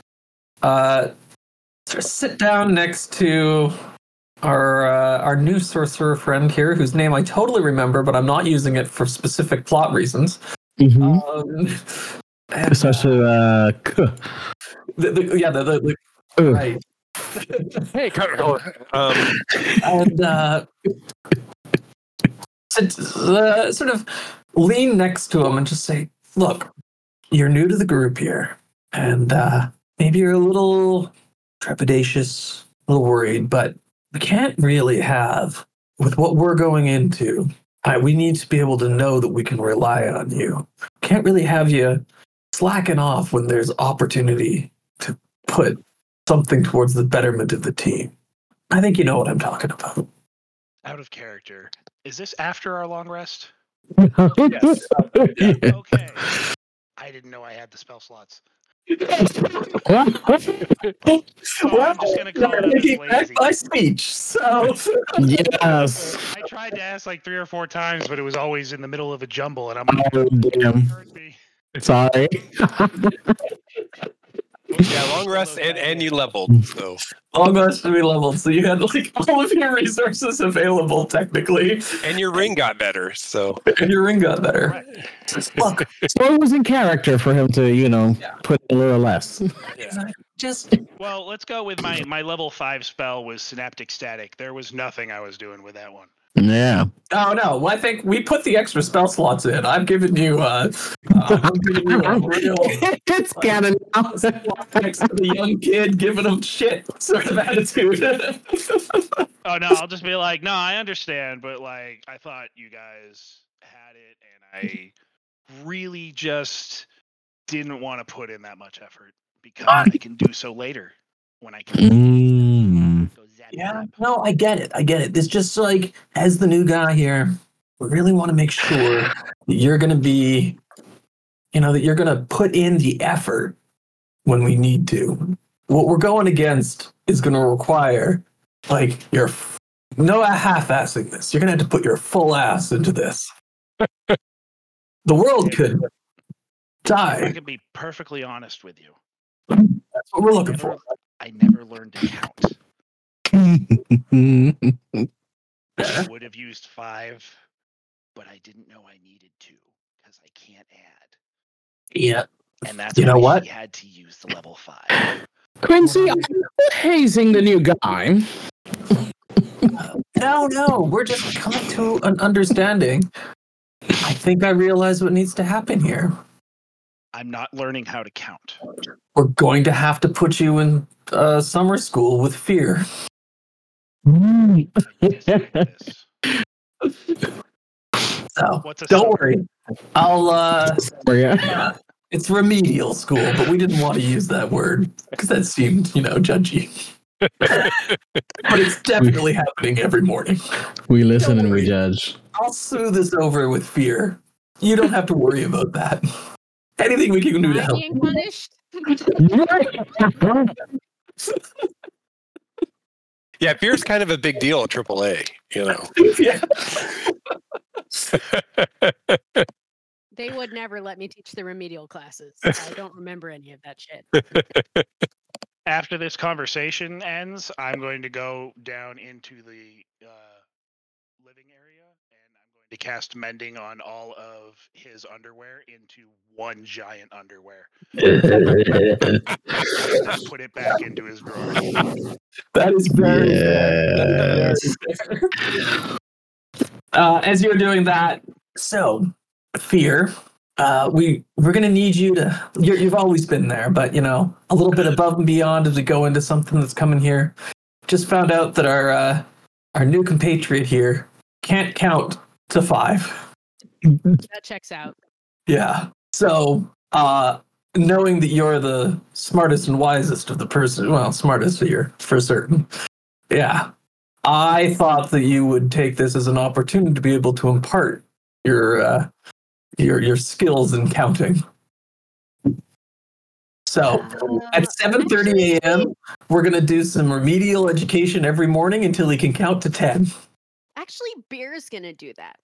sit down next to our new sorcerer friend here, whose name I totally remember, but I'm not using it for specific plot reasons. Mm-hmm. Especially, right. Hey, and sort of lean next to him and just say, "Look, you're new to the group here, and maybe you're a little trepidatious, a little worried, but we can't really have, with what we're going into, we need to be able to know that we can rely on you. Can't really have you slacking off when there's opportunity to put something towards the betterment of the team." I think you know what I'm talking about. Out of character. Is this after our long rest? Yes. Okay. I didn't know I had the spell slots. So I'm just gonna call it lazy. My speech. So yes. I tried to ask like 3 or 4 times, but it was always in the middle of a jumble, and I'm like, Oh, damn. Sorry. Yeah, long rest and you leveled. So long rest to be leveled. So you had like all of your resources available technically. and your ring got better. So And your ring got better. Look, So it was in character for him to, put a little less. just well, let's go with my level 5 spell was Synaptic Static. There was nothing I was doing with that one. Yeah. oh no. Well, I think we put the extra spell slots in. I'm giving you a real It's canon now. next to the young kid giving him shit sort of attitude. Oh no, I'll just be like, no, I understand, but like I thought you guys had it, and I really just didn't want to put in that much effort because I can do so later when I can. Go zap, Yeah, zap. no, I get it. It's just like, as the new guy here, we really want to make sure that you're going to be, that you're going to put in the effort when we need to. What we're going against is going to require, like, no half-assing this. You're going to have to put your full ass into this. The world could die. I can be perfectly honest with you. That's what we're looking for. I never learned to count. I would have used 5, but I didn't know I needed to because I can't add. Yeah. And that's You know why what? she had to use the level 5. Quincy, I'm not hazing the new guy. No, we're just coming to an understanding. I think I realize what needs to happen here. I'm not learning how to count. We're going to have to put you in summer school with fear. I anticipate this. So What's a don't summer? worry. Yeah. It's remedial school, but we didn't want to use that word because that seemed, judgy. But it's definitely happening every morning. We listen and we judge. I'll smooth this over with fear. You don't have to worry about that. Anything we can do to help. Being punished. Yeah, fear's kind of a big deal at AAA, you know. Yeah. They would never let me teach the remedial classes. I don't remember any of that shit. After this conversation ends, I'm going to go down into the living area, and I'm going to cast mending on all of his underwear into one giant underwear. Put it back into his drawer. That is very fair. As you're doing that, so Fear, we're gonna need you to. You've always been there, but a little bit above and beyond as we go into something that's coming here. Just found out that our new compatriot here can't count to 5. That checks out. Yeah. So, knowing that you're the smartest and wisest of the person, well, smartest here for certain. Yeah. I thought that you would take this as an opportunity to be able to impart your skills in counting. So, at 7:30 a.m., we're going to do some remedial education every morning until he can count to 10. Actually, Beer's going to do that.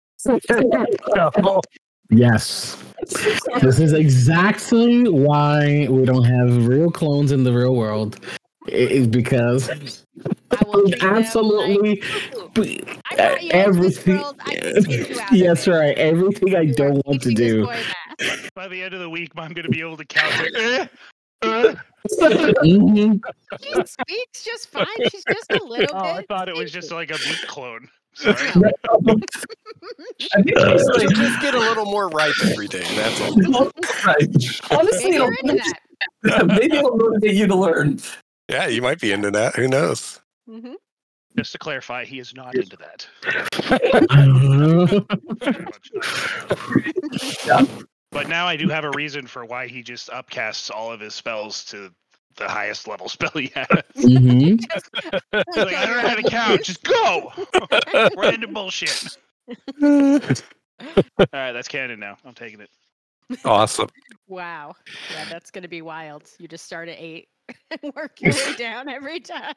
Yes. This is exactly why we don't have real clones in the real world. It's because I will absolutely everything. Yes, right. Everything I don't want to do. By the end of the week, I'm going to be able to count it. She speaks just fine. She's just a little bit. I thought it was just like a meat clone. Sorry. Just get a little more ripe every day. That's all. Right. Honestly, maybe it'll motivate you to learn. Yeah, you might be into that. Who knows? Mm-hmm. Just to clarify, he is not into that. Yeah. But now I do have a reason for why he just upcasts all of his spells to the highest level spell he has. Mm-hmm. He's like, I don't know how to count. Just go. Random bullshit. All right, that's canon now. I'm taking it. Awesome. Wow. Yeah, that's going to be wild. You just start at 8 and work your way down every time.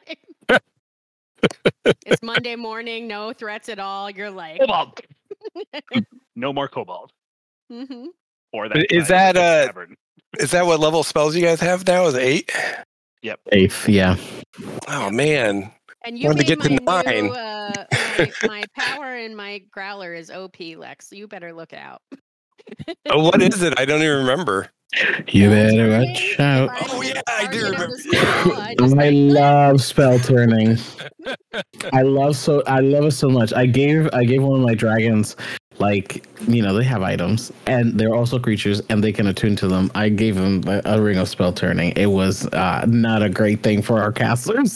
It's Monday morning, no threats at all. You're like, Cobalt. No more Cobalt. Mm-hmm. Or that. Is that what level spells you guys have now? Is it 8? Yep. 8th, yeah. Oh man. And you wanted to made get my to 9. New, my power and my growler is OP, Lex. So you better look out. Oh, what is it? I don't even remember. You better watch out. Oh yeah, I do remember. I love spell turning. I love it so much. I gave one of my dragons, like, they have items and they're also creatures and they can attune to them. I gave them a ring of spell turning. It was not a great thing for our casters.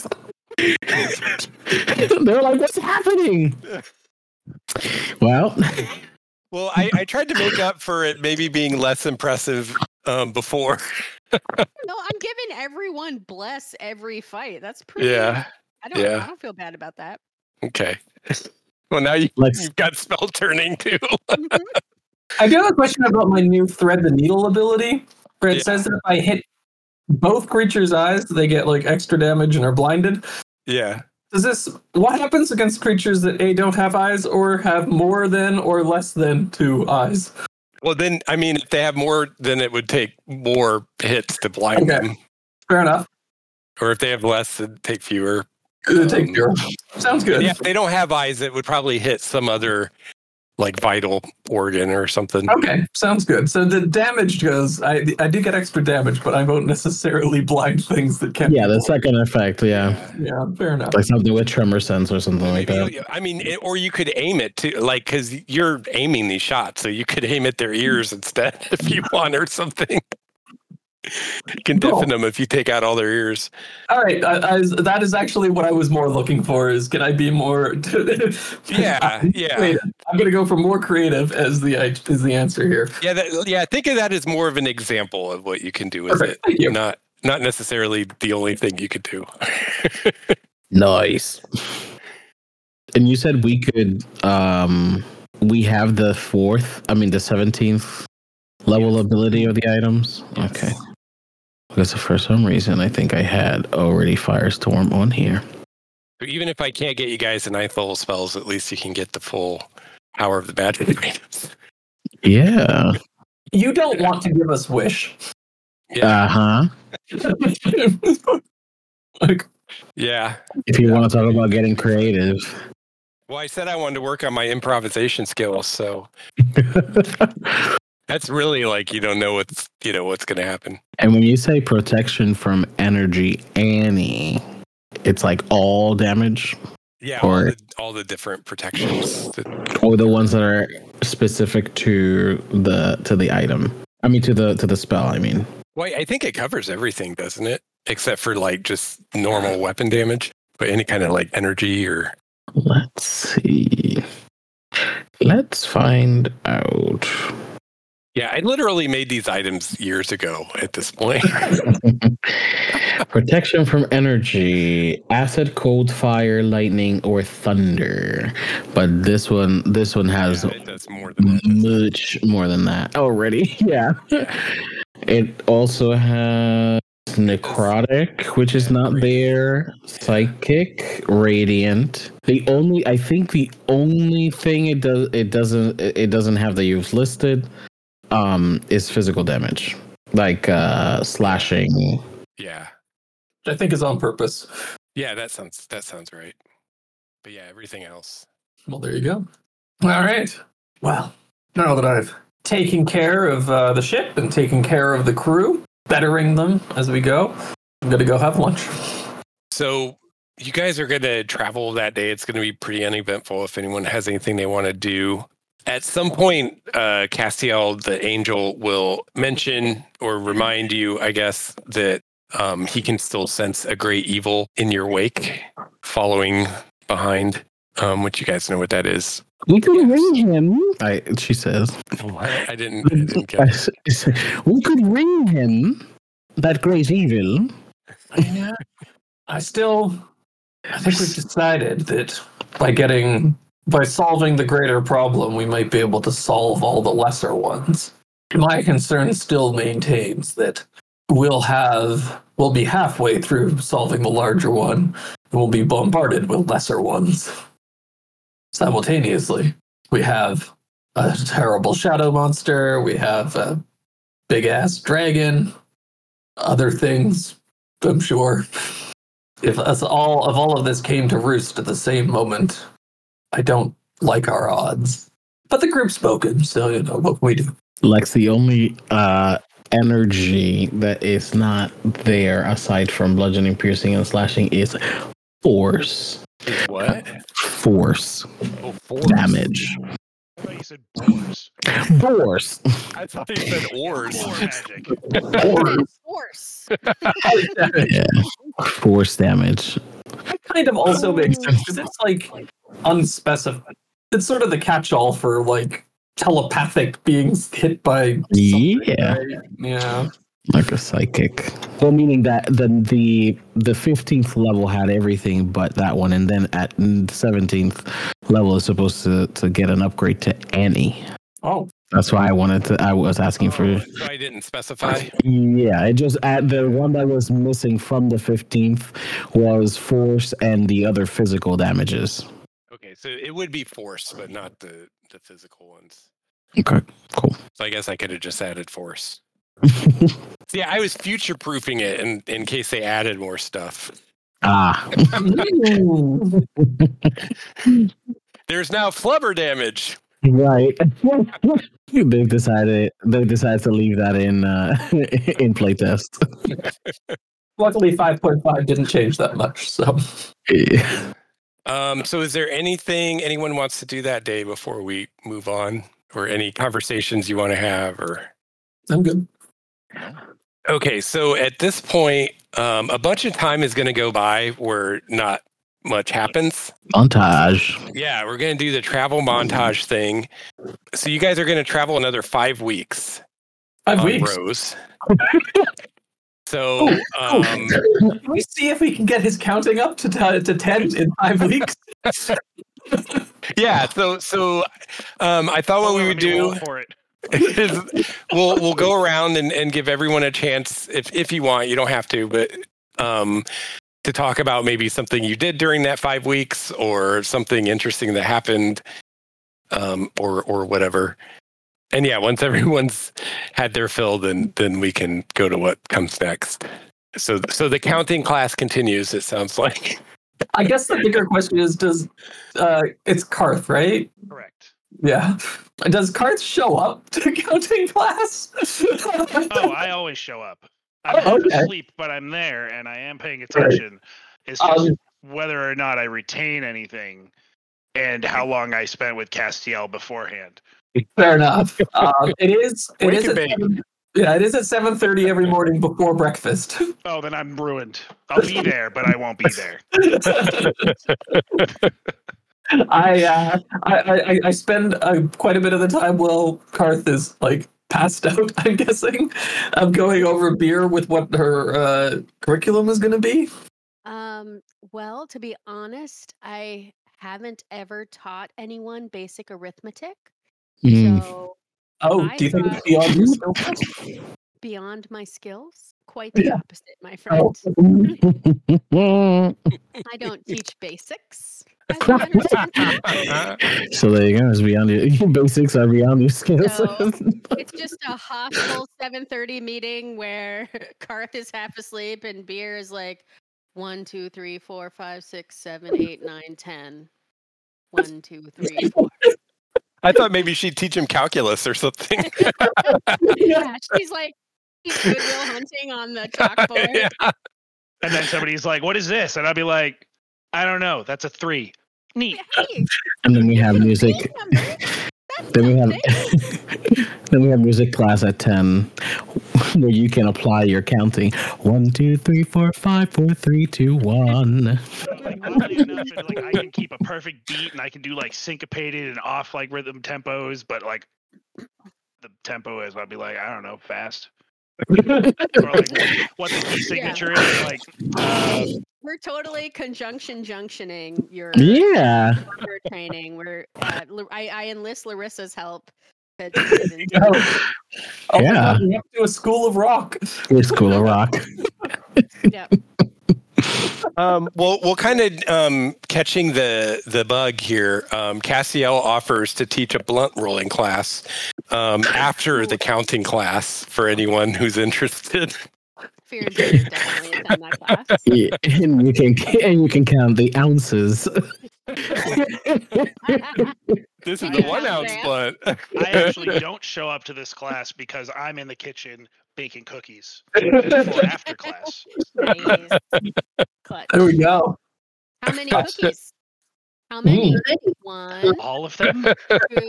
They're like, what's happening? Well, I tried to make up for it maybe being less impressive before. No, I'm giving everyone bless every fight. That's pretty. Yeah. I don't feel bad about that. Okay. Well, now you've got spell turning too. I do have a question about my new Thread the Needle ability, where it says that if I hit both creatures' eyes, they get like extra damage and are blinded. Yeah. What happens against creatures that don't have eyes or have more than or less than 2 eyes? Well, then, I mean, if they have more, then it would take more hits to blind them. Fair enough. Or if they have less, it'd take fewer. Take fewer. Sounds good. Yeah, if they don't have eyes, it would probably hit some other, like, vital organ or something. Okay, sounds good. So the damage goes, I do get extra damage, but I won't necessarily blind things that can. Yeah, the second effect, yeah. Yeah, fair enough. Like something with tremor sense or something like that. I mean, or you could aim it to, like, because you're aiming these shots, so you could aim at their ears instead if you want or something. You can deafen them if you take out all their ears. All right, that is actually what I was more looking for. Is can I be more? Yeah. I'm gonna go for more creative as the answer here. Yeah, think of that as more of an example of what you can do with Perfect. it. Thank you. Not not necessarily the only thing you could do. Nice. And you said we could, we have the 17th level ability of the items? Yes. Okay. Because for some reason, I think I had already Firestorm on here. But even if I can't get you guys the 9th level spells, at least you can get the full power of the magic items. Yeah. You don't want to give us Wish. Uh-huh. Like, Yeah. If you want to talk about getting creative. Well, I said I wanted to work on my improvisation skills, so that's really like you don't know what's going to happen. And when you say protection from energy, Annie, it's like all damage? Yeah, Or all the different protections. or the ones that are specific to the item. I mean to the spell, I mean. Well, I think it covers everything, doesn't it? Except for like just normal weapon damage, but any kind of like energy or. Let's see. Let's find out. Yeah, I literally made these items years ago at this point. Protection from energy, acid, cold, fire, lightning, or thunder. But this one has it does more than that. much more than that already. Yeah. It also has necrotic, which is not there. Psychic, radiant. I think the only thing it doesn't have that you've listed is physical damage, like slashing. Yeah. I think is on purpose. Yeah, that sounds right. But yeah, everything else. Well, there you go. All right. Well, now that I've taken care of the ship and taken care of the crew, bettering them as we go, I'm going to go have lunch. So you guys are going to travel that day. It's going to be pretty uneventful if anyone has anything they want to do. At some point, Castiel, the angel, will mention or remind you, I guess, that he can still sense a great evil in your wake, following behind, which you guys know what that is. We could ring him. She says. I didn't get it. We could ring him. That great evil. I think we've decided that by solving the greater problem, we might be able to solve all the lesser ones. My concern still maintains that we'll be halfway through solving the larger one, and we'll be bombarded with lesser ones. Simultaneously, we have a terrible shadow monster, we have a big-ass dragon, other things, I'm sure. If all of this came to roost at the same moment, I don't like our odds. But the group's spoken, so what can we do? Lex, the only energy that is not there aside from bludgeoning, piercing, and slashing is force. What? Force. Oh, force. Damage. I thought you said boars. Force. I thought you said oars. Boar magic. Force. Yeah. Force damage. That kind of also makes sense because it's like unspecified. It's sort of the catch-all for like telepathic beings hit by something, Yeah. right? Yeah. Like a psychic. Well, meaning that the 15th level had everything but that one, and then at the 17th level is supposed to get an upgrade to Annie. Oh. That's why I was asking for. So I didn't specify. Yeah, it just the one that was missing from the 15th was force and the other physical damages. Okay, so it would be force, but not the physical ones. Okay, cool. So I guess I could have just added force. Yeah, I was future-proofing it in case they added more stuff. Ah. There's now flubber damage. Right. They've decided to leave that in playtest. Luckily, 5.5 didn't change that much. So. Yeah. So is there anything anyone wants to do that day before we move on, or any conversations you want to have, or? I'm good. Okay, so at this point, a bunch of time is going to go by where not much happens. Montage. Yeah, we're going to do the travel montage thing. So you guys are going to travel another 5 weeks. 5 weeks. Rose. So, Can we see if we can get his counting up to 10 in 5 weeks? yeah. So, I thought what we would do for it. is we'll go around and give everyone a chance if you want. You don't have to, but to talk about maybe something you did during that 5 weeks or something interesting that happened, or whatever. And yeah, once everyone's had their fill, then we can go to what comes next. So the counting class continues, it sounds like. I guess the bigger question is, it's Karth, right? Correct. Yeah. Does Karth show up to counting class? Oh, I always show up. I'm asleep, but I'm there and I am paying attention. Right. It's just whether or not I retain anything and how long I spent with Castiel beforehand. Fair enough. It is at 7:30 every morning before breakfast. Oh, then I'm ruined. I'll be there, but I won't be there. I spend quite a bit of the time while Karth is like passed out, I'm guessing. I'm going over beer with what her curriculum is going to be. Well, to be honest, I haven't ever taught anyone basic arithmetic. So do you think it's beyond your skills? Beyond my skills? Quite the opposite, my friend. I don't teach basics. So there you go. It's beyond your basics are beyond your skills. So, it's just a hostile 7:30 meeting where Karth is half asleep and beer is like 1, 2, 3, 4, 5, 6, 7, 8, 9, 10. 1, 2, 3, 4. I thought maybe she'd teach him calculus or something. Yeah, she's Goodwill Hunting on the chalkboard. Yeah. And then somebody's like, "What is this?" And I'll be like, "I don't know. That's a 3. Neat." Hey, and then we have music. Then we have music class at 10, where you can apply your counting. 1, 2, 3, 4, 5, 4, 3, 2, 1. Oddly enough, I can keep a perfect beat, and I can do syncopated and off rhythm tempos, but the tempo is, I'll be like, I don't know, fast. Or what the key signature is. We're totally conjunction junctioning your training. I enlist Larissa's help. God, we have to do a School of Rock. School of Rock. Yeah. Well, kind of catching the bug here. Castiel offers to teach a blunt rolling class after the counting class for anyone who's interested. Fear and Favor definitely attend that class. Yeah, and you can count the ounces. This is the 1 ounce blunt. I actually don't show up to this class because I'm in the kitchen baking cookies for after class. Nice. There we go. How many cookies? How many? 1. All of them? 2.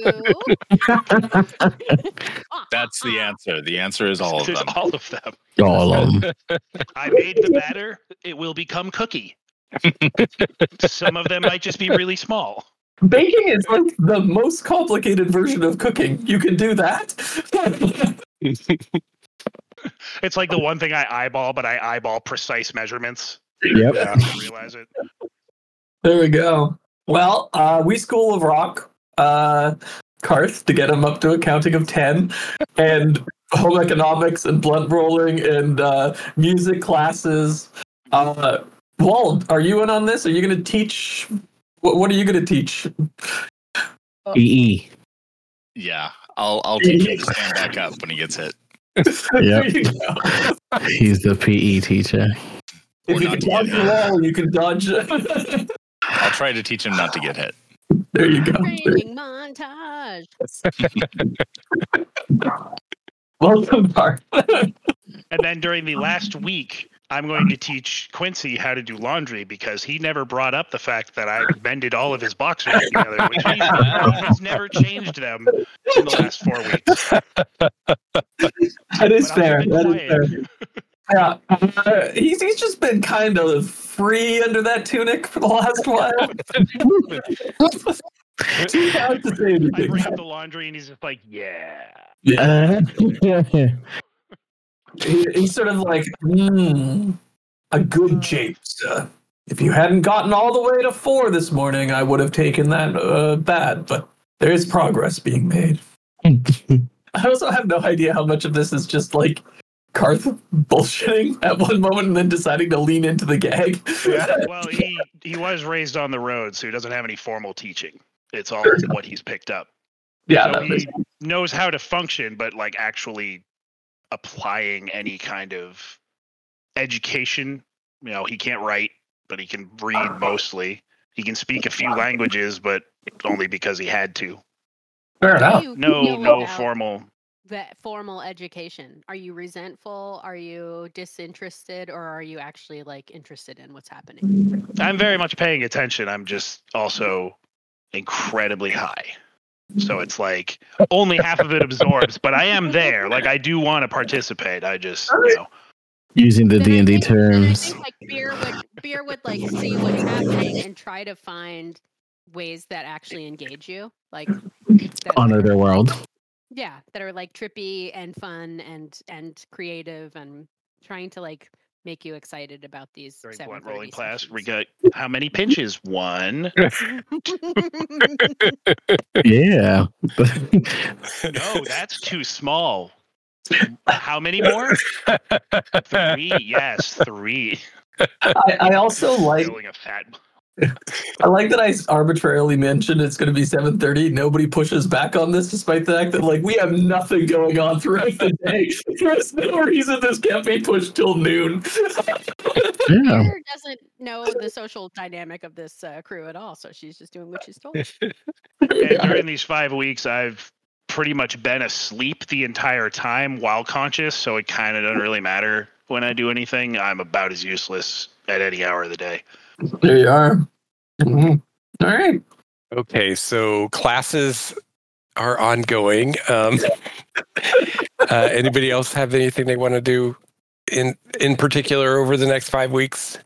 That's the answer. The answer is all of There's them. all of them. All of them. I made the batter. It will become cookie. Some of them might just be really small. Baking is the most complicated version of cooking. You can do that. It's the one thing I eyeball, but I eyeball precise measurements. Yep. I don't realize it. There we go. Well, we School of Rock Karth to get him up to a counting of 10, and home economics and blunt rolling and music classes. Wald, are you in on this? Are you going to teach? What are you going to teach? PE. Yeah, I'll teach him to stand back up when he gets hit. Yep. He's the PE teacher. If you can dodge the wall, you can dodge. I'll try to teach him not to get hit. There you go. Training montage. Welcome, Mark. And then during the last week, I'm going to teach Quincy how to do laundry because he never brought up the fact that I mended all of his boxers together, which means he's never changed them in the last 4 weeks. That is fair. That is fair. Yeah, he's just been kind of free under that tunic for the last while. Too proud to say anything. I bring up the laundry and he's just like, yeah. He's sort of like, a good James. If you hadn't gotten all the way to 4 this morning, I would have taken that bad. But there is progress being made. I also have no idea how much of this is just like Karth bullshitting at one moment and then deciding to lean into the gag. Yeah. Well, he was raised on the road, so he doesn't have any formal teaching. It's all what he's picked up. Yeah, so he knows how to function, but like actually applying any kind of education, he can't write, but he can read mostly. He can speak a few languages, but only because he had to. Fair enough. No formal. That formal education. Are you resentful? Are you disinterested? Or are you actually like interested in what's happening? I'm very much paying attention. I'm just also incredibly high. So it's like only half of it absorbs, but I am there. Like I do want to participate. I just, using the D&D terms. I think like beer would like see what's happening and try to find ways that actually engage you, like honor their world. Yeah, that are like trippy and fun and creative and trying to like make you excited about these. Very blunt rolling class. We got how many pinches? 1. Yeah. No, that's too small. How many more? 3. Yes, 3. I also like. A fat... I like that I arbitrarily mentioned it's going to be 7:30. Nobody pushes back on this, despite the fact that like we have nothing going on throughout the day. There's no reason this can't be pushed till noon. Yeah. Beer doesn't know the social dynamic of this crew at all, so she's just doing what she's told. And during these 5 weeks, I've pretty much been asleep the entire time while conscious, so it kind of doesn't really matter when I do anything. I'm about as useless at any hour of the day. There you are. Mm-hmm. All right. Okay, so classes are ongoing. Anybody else have anything they want to do in particular over the next 5 weeks?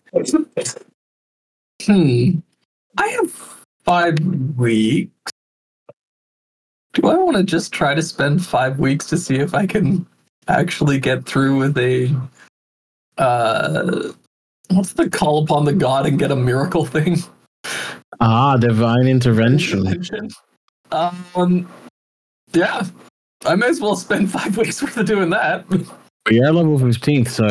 I have 5 weeks. Do I want to just try to spend 5 weeks to see if I can actually get through with a what's the call upon the god and get a miracle thing? Divine intervention. Yeah, I may as well spend 5 weeks worth of doing that. You're level 15, so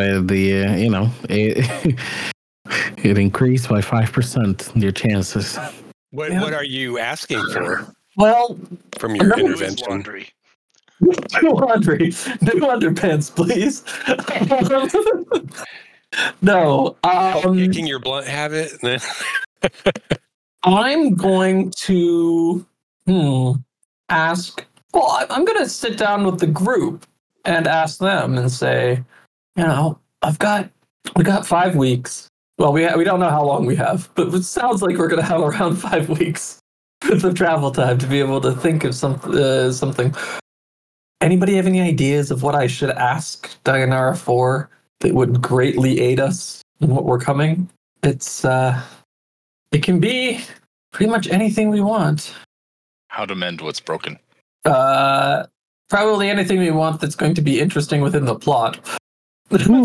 it increased by 5% your chances. What are you asking for? Well, from your intervention? Laundry. New underpants, please. No. Kicking your blunt habit. I'm going to ask. Well, I'm going to sit down with the group and ask them and say, we got 5 weeks. Well, we don't know how long we have, but it sounds like we're going to have around 5 weeks worth of travel time to be able to think of something. Anybody have any ideas of what I should ask Dayanara for that would greatly aid us in what we're coming? It's it can be pretty much anything we want. How to mend what's broken. Probably anything we want that's going to be interesting within the plot. Win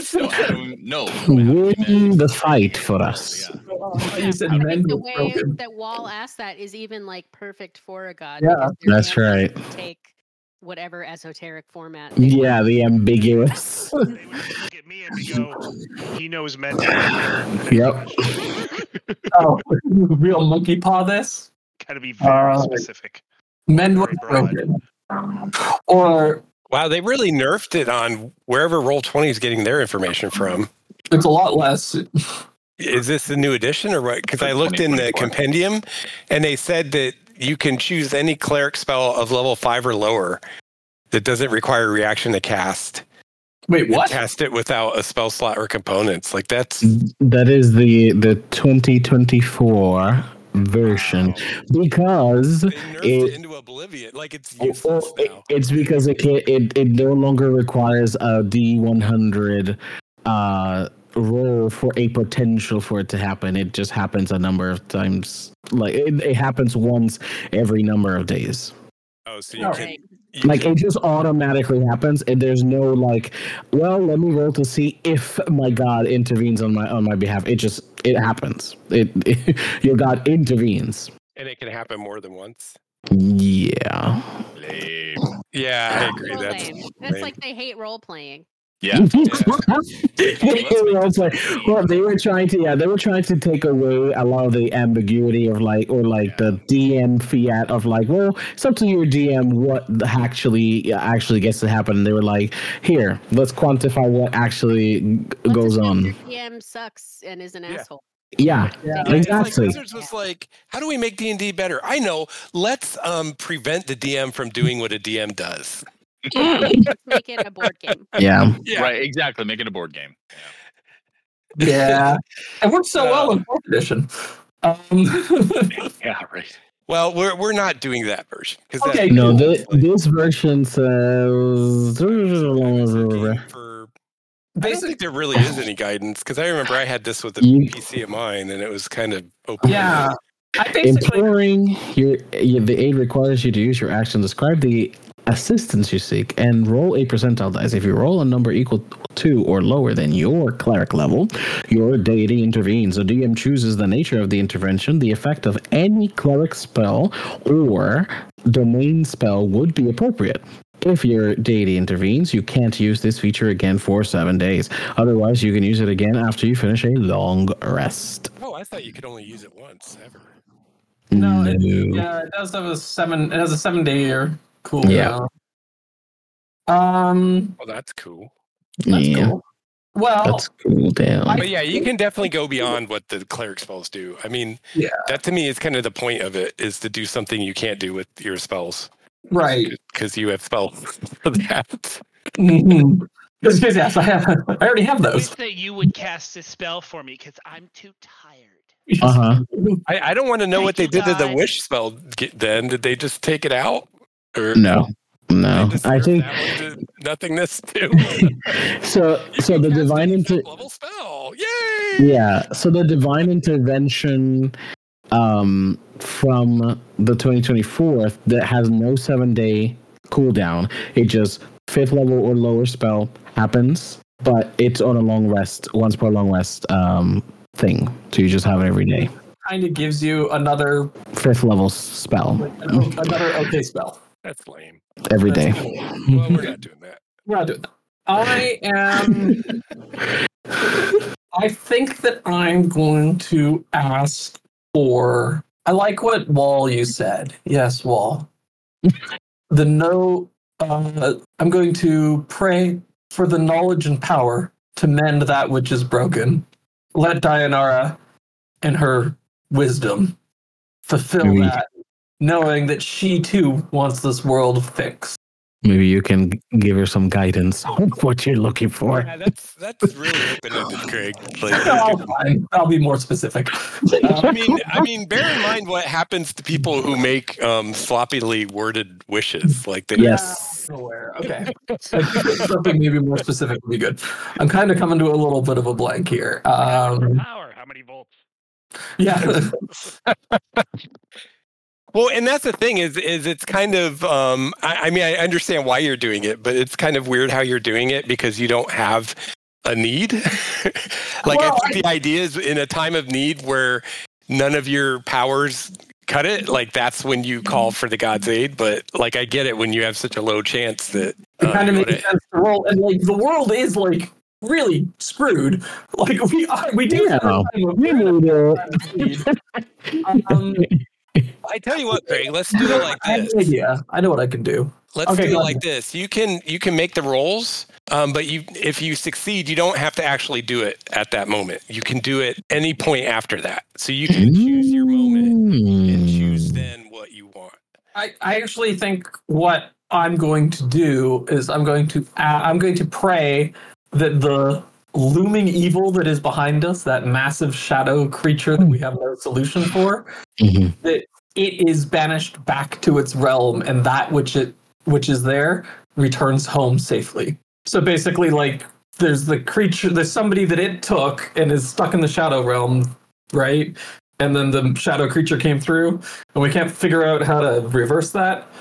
the fight for us. You said I mend think the what's way broken. that Wall asked that is even like perfect for a god. Yeah, because they're that's right. Take whatever esoteric format. Yeah, the ambiguous. They would look at me and go, he knows men. Yep. Oh, real monkey paw this? Gotta be very specific. Mend what's broken. Or Wow, they really nerfed it on wherever Roll20 is getting their information from. it's a lot less. Is this the new edition or what? Because I looked in the compendium and they said that you can choose any cleric spell of level 5 or lower that doesn't require a reaction to cast. Wait, what? Cast it without a spell slot or components. Like that is the 2024 version because they nerfed it into oblivion. Like it's useless now. It's because it no longer requires a D100 roll for a potential for it to happen. It just happens a number of times. Like it happens once every number of days. Oh, so you Oh. can. Right. You Like can- it just automatically happens, and there's no like, well, let me roll to see if my god intervenes on my behalf. It happens. Your god intervenes. and it can happen more than once. Yeah. Lame. Yeah, I agree. So That's lame. It's lame. like they hate role playing. Yeah. Well, they were trying to take away a lot of the ambiguity of the DM fiat of like, well, it's up to your DM what actually gets to happen. And they were like, here, let's quantify what actually Let's goes assume on. your DM sucks and is an asshole. Yeah, Yeah. Yeah, it's like exactly. Wizards was like, how do we make D&D better? I know. Let's prevent the DM from doing what a DM does. Just make it a board game. Yeah. Right, exactly. Make it a board game. Yeah. It worked so well in 4th edition. Yeah, right. Well, we're not doing that version because Okay, No, that's this version says. I don't think there really is any guidance because I remember I had this with a You- PC of mine and it was kind of open. Yeah. I basically Imploring the aid requires you to use your action. Describe the assistance you seek and roll a percentile dice. If you roll a number equal to or lower than your cleric level, your deity intervenes. The DM chooses the nature of the intervention. The effect of any cleric spell or domain spell would be appropriate. If your deity intervenes, you can't use this feature again for 7 days. Otherwise, you can use it again after you finish a long rest. Oh, I thought you could only use it once ever. No, it does have a 7. It has a 7-day year. Cool. Yeah. Oh, that's cool. That's Yeah. cool. Well, That's cool down. But yeah, you can definitely go beyond what the cleric spells do. I mean, Yeah. that to me is kind of the point of it, is to do something you can't do with your spells. right. Because you have spells for that. Mm-hmm. Yes, I already have I those. wish that you would cast a spell for me because I'm too tired. Uh-huh. I don't want to know Thank what they you, did to the God. wish spell then. Did they just take it out? Or No. they just I nerfed think that one to nothingness too. so. You So can the cast divine a inter. level spell. Yay! Yeah. So the divine intervention from the 2024 that has no 7-day cooldown. It just 5th level or lower spell happens, but it's on a long rest, once per long rest thing. So you just have it every day. Kind of gives you another 5th level spell another okay spell. That's lame. every day. Well, we're not doing that. We're not doing that. I am. I think that I'm going to ask for. I like what Wall you said. Yes, Wall. The no. I'm going to pray for the knowledge and power to mend that which is broken. Let Dianara and her wisdom fulfill Maybe- that, knowing that she too wants this world fixed. Maybe you can give her some guidance on what you're looking for. Yeah, that's really open-ended, Craig. Like, I'll be more specific. I mean, bear in mind what happens to people who make sloppily worded wishes. Like they, Yes. Aware. Okay. Something maybe more specific would be good. I'm kind of coming to a little bit of a blank here. Power. How many volts? Yeah. Well, and that's the thing is it's kind of I mean I understand why you're doing it, but it's kind of weird how you're doing it because you don't have a need. Like Well, I think the idea is in a time of need where none of your powers cut it, like that's when you call for the god's aid. But like I get it when you have such a low chance that It kind of you makes sense to roll, and like the world is like really screwed. Like we do. Yeah. have a time of need. I tell you what, Craig, let's do it like I have this. an idea. I know what I can do. Let's Okay, do it go like ahead. this. You can make the rolls, but if you succeed, you don't have to actually do it at that moment. You can do it any point after that. So you can choose your moment and choose then what you want. I actually think what I'm going to do is I'm going to pray that the looming evil that is behind us, that massive shadow creature that we have no solution for, Mhm. that it is banished back to its realm, and that which is there returns home safely. So basically, like there's the creature, there's somebody that it took and is stuck in the shadow realm, right? And then the shadow creature came through, and we can't figure out how to reverse that.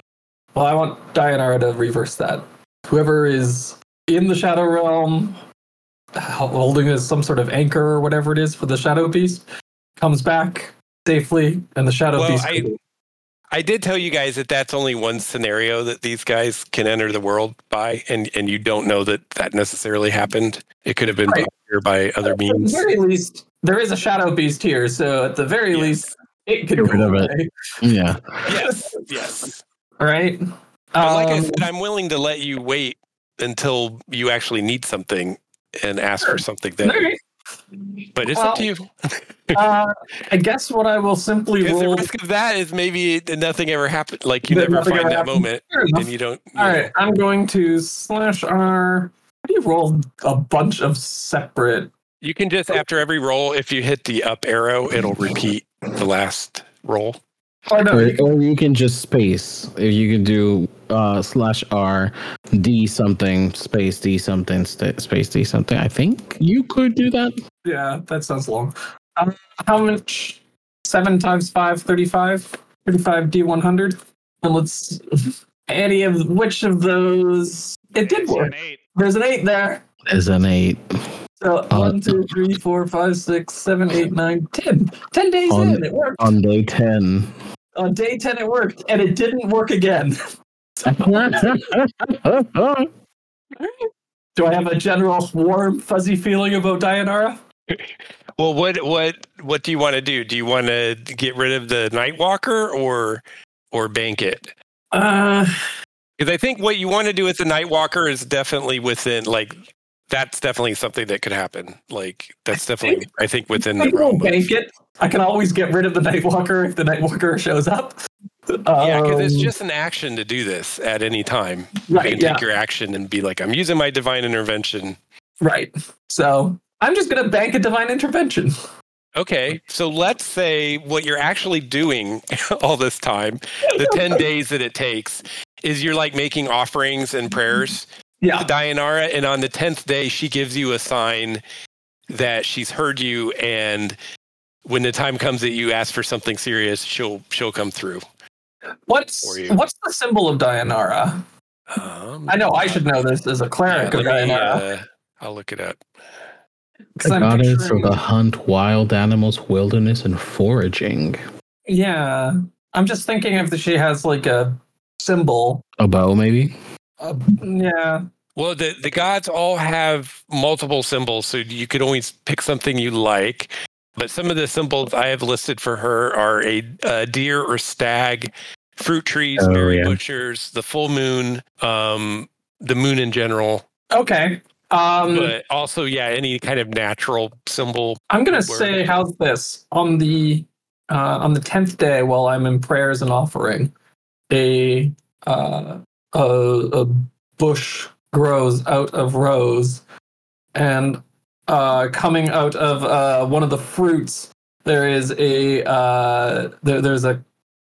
Well, I want Dayanara to reverse that. Whoever is in the Shadow Realm, holding some sort of anchor or whatever it is for the Shadow Beast, comes back safely, and the Shadow Beast. I did tell you guys that that's only one scenario that these guys can enter the world by, and you don't know that necessarily happened. It could have been by other means. At the very least, there is a Shadow Beast here, so at the very least, it could go away. Yeah. Yes. All right. But like I said, I'm willing to let you wait until you actually need something and ask for something then. Right. But it's up to you. I guess what I will simply roll. The risk of that is maybe nothing ever happened. Like you never find that moment, and you don't. All right, I'm going to /R. How do you roll a bunch of separate? You can just after every roll, if you hit the up arrow, it'll repeat the last roll. Or you can just space. If you can do /R D something space D something space D something. I think you could do that. Yeah, that sounds long. How much? 7 times 5, 35. 35 D100. And let's which of those? It did work. There's an 8 there. There's an 8. So 1, 2, 3, 4, 5, 6, 7, 8, 9, 10. 10 days in, it worked. On day 10. On day 10, it worked, and it didn't work again. Do I have a general warm, fuzzy feeling about Dayanara? Well, what do you want to do? Do you want to get rid of the Nightwalker or bank it? Because I think what you want to do with the Nightwalker is definitely within that's definitely something that could happen. Like that's definitely I think within the realm. Bank it. I can always get rid of the Nightwalker if the Nightwalker shows up. Yeah, because it's just an action to do this at any time. Right. You can take your action and be like, I'm using my divine intervention. Right. So I'm just going to bank a divine intervention. Okay, so let's say what you're actually doing all this time, the 10 days that it takes, is you're like making offerings and prayers to Dayanara, and on the 10th day, she gives you a sign that she's heard you, and when the time comes that you ask for something serious, she'll come through. What's the symbol of Dayanara? I know I should know this as a cleric of Dayanara. I'll look it up. The goddess of the hunt, wild animals, wilderness, and foraging. Yeah. I'm just thinking if she has like a symbol. A bow, maybe? Yeah. Well, the gods all have multiple symbols, so you could always pick something you like. But some of the symbols I have listed for her are a deer or stag, fruit trees, berry butchers, the full moon, the moon in general. Okay. But also, any kind of natural symbol. I'm gonna say, how's this on the 10th day while I'm in prayers and offering, a bush grows out of rose, and coming out of one of the fruits, there is there's the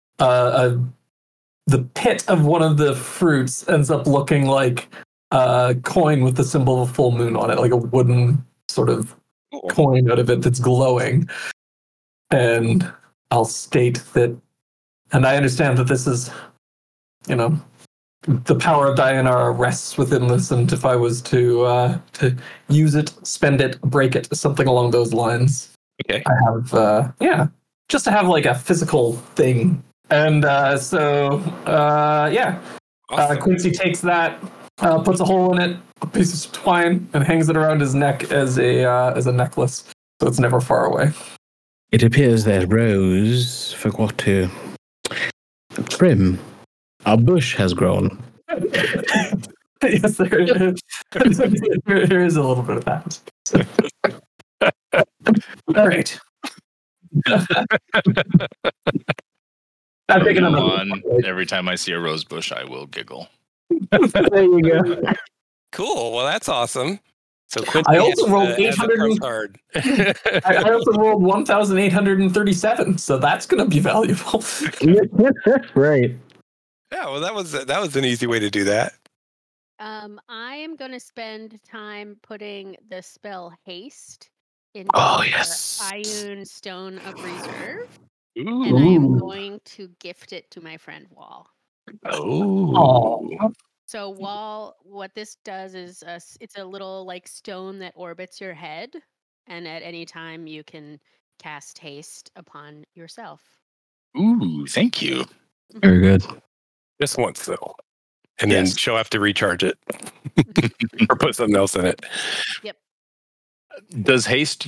pit of one of the fruits ends up looking like a coin with the symbol of full moon on it, like a wooden sort of coin out of it that's glowing. And I'll state that, and I understand that this is, the power of Dayanara rests within this, and if I was to use it, spend it, break it, something along those lines. Okay. I have, just to have like a physical thing. And awesome. Quincy takes that, puts a hole in it, a piece of twine, and hangs it around his neck as a necklace, so it's never far away. It appears that Rose forgot to trim. A bush has grown. Yes, there is. There is a little bit of that. So. All right. I'm picking on every time I see a rose bush, I will giggle. There you go. Cool. Well, that's awesome. So I also rolled 800. I also rolled 1,837. So that's going to be valuable. Right. Yeah. Well, that was an easy way to do that. I am going to spend time putting the spell haste into Ioun Stone of Reserve. Ooh. And I am going to gift it to my friend Wall. Oh. So what this does is it's a little like stone that orbits your head, and at any time you can cast haste upon yourself. Ooh, thank you. Very good. Just once though, and Yes. then she'll have to recharge it or put something else in it. Yep. Does haste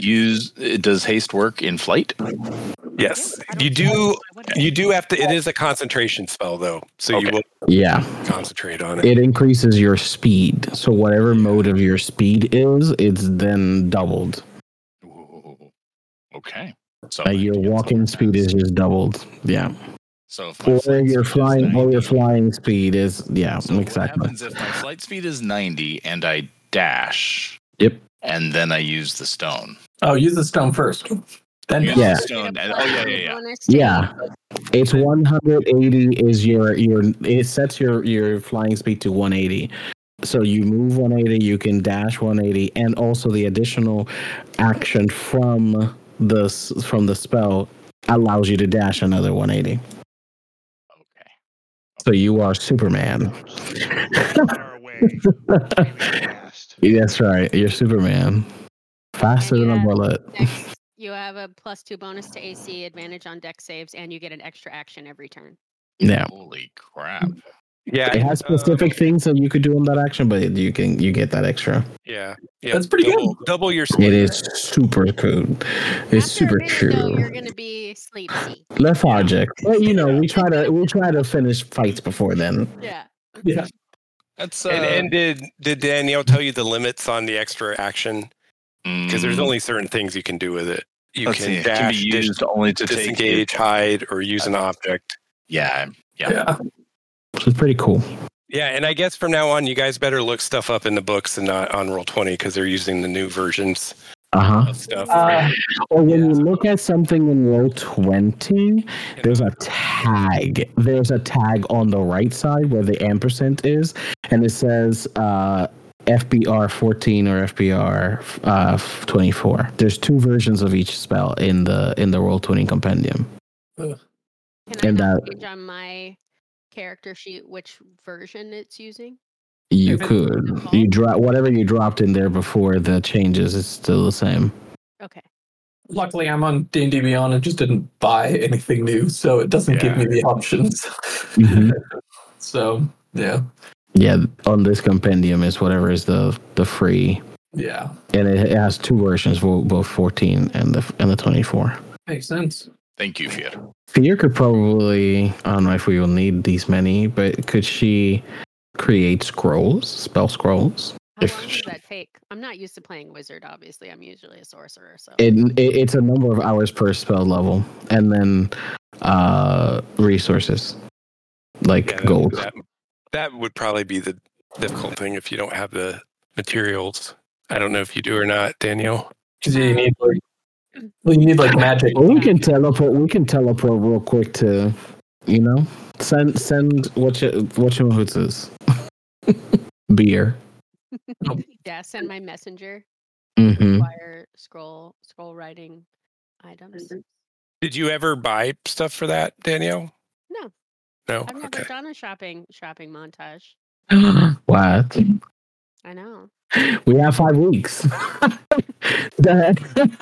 work in flight? Yes, I don't you do. know. What is You it? do have to. It is a concentration spell though, so you Okay. will Yeah. concentrate on it. It increases your speed. So whatever mode of your speed is, it's then doubled. Ooh, okay. So Your walking speed is just doubled. Yeah. So if my Or flight your speed is flying 90, speed is So exactly. what happens if my flight speed is 90 and I dash? Yep. And then I use the stone. Oh, use the stone first. Then Use Yeah. the stone. And, oh yeah. Bonus to Yeah. It's 180 is your it sets your flying speed to 180. So you move 180, you can dash 180, and also the additional action from the spell allows you to dash another 180. Okay. So you are Superman. Far away. Very fast. That's right. You're Superman. Faster And than a you have bullet. Dex, you have a +2 bonus to AC, advantage on dex saves, and you get an extra action every turn. Yeah. Holy crap. Yeah, It has specific things that you could do in that action, but you get that extra. Yeah, That's pretty good. Double your speed. It is super cool. It's After super a minute, though, true. you're going to be sleepy. Lethargic. But we try to finish fights before then. Yeah. Yeah. That's And did Danielle tell you the limits on the extra action? Because there's only certain things you can do with it. You let's can see, it dash, can be used only to take disengage, hide, or use an object. Yeah. Which is pretty cool. Yeah, and I guess from now on, you guys better look stuff up in the books and not on Roll20 because they're using the new versions Uh-huh. of stuff. Or when you look at something in Roll20, there's a tag. There's a tag on the right side where the ampersand is, and it says FBR 14 or FBR 24. There's two versions of each spell in the Roll20 compendium. Can And I that- change on my character sheet which version it's using? You If it- could. Default? You drop whatever you dropped in there before the changes is still the same. Okay. Luckily, I'm on D&D Beyond and just didn't buy anything new, so it doesn't give me the options. So, yeah. Yeah, on this compendium is whatever is the free, Yeah. and it has two versions, both 14 and the 24. Makes sense. Thank you, Fear. Fear could probably, I don't know if we will need these many, but could she create spell scrolls? How If long sh- does that take? I'm not used to playing wizard, obviously. I'm usually a sorcerer, so. It's a number of hours per spell level, and then resources like Yeah, gold. That would probably be the difficult thing if you don't have the materials. I don't know if you do or not, Danielle. Because you need like magic. Well, we can teleport. We can teleport real quick to, send what is beer. Yeah, send my messenger. Mm-hmm. Require scroll writing items. Did you ever buy stuff for that, Danielle? No. No. I've never Okay. done a shopping montage. What? I know. We have 5 weeks. let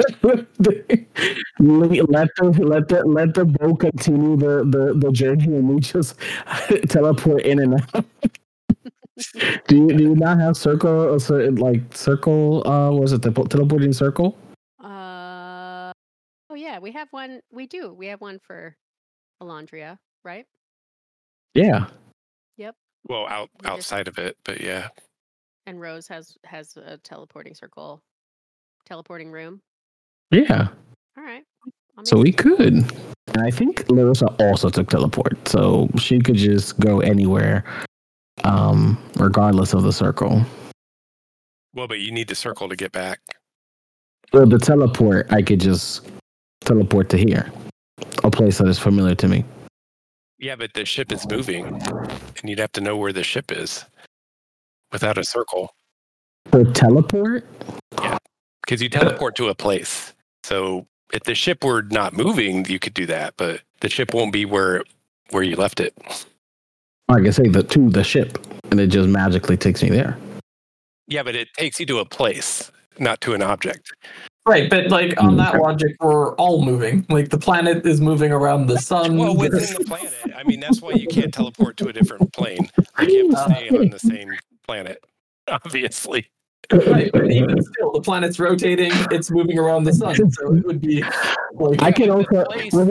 the boat continue the journey, and we just teleport in and out. do you not have circle? Was it the teleporting circle? Oh yeah, we have one. We do. We have one for Alondria, right? Yeah. Well, We just- outside of it, but yeah. And Rose has a teleporting room. Yeah. All right. So we could. And I think Larissa also took teleport, so she could just go anywhere, regardless of the circle. Well, but you need the circle to get back. Well, the teleport, I could just teleport to here, a place that is familiar to me. Yeah, but the ship is moving, and you'd have to know where the ship is without a circle. For teleport? Because you teleport to a place. So if the ship were not moving, you could do that, but the ship won't be where you left it. I can say to the ship, and it just magically takes me there. Yeah, but it takes you to a place, not to an object. Right, but like on that logic, we're all moving. Like the planet is moving around the sun. Well, within the planet. I mean, that's why you can't teleport to a different plane. You can't stay on the same planet, obviously. Right, but even still, the planet's rotating. It's moving around the sun, so it would be. Like, I can also.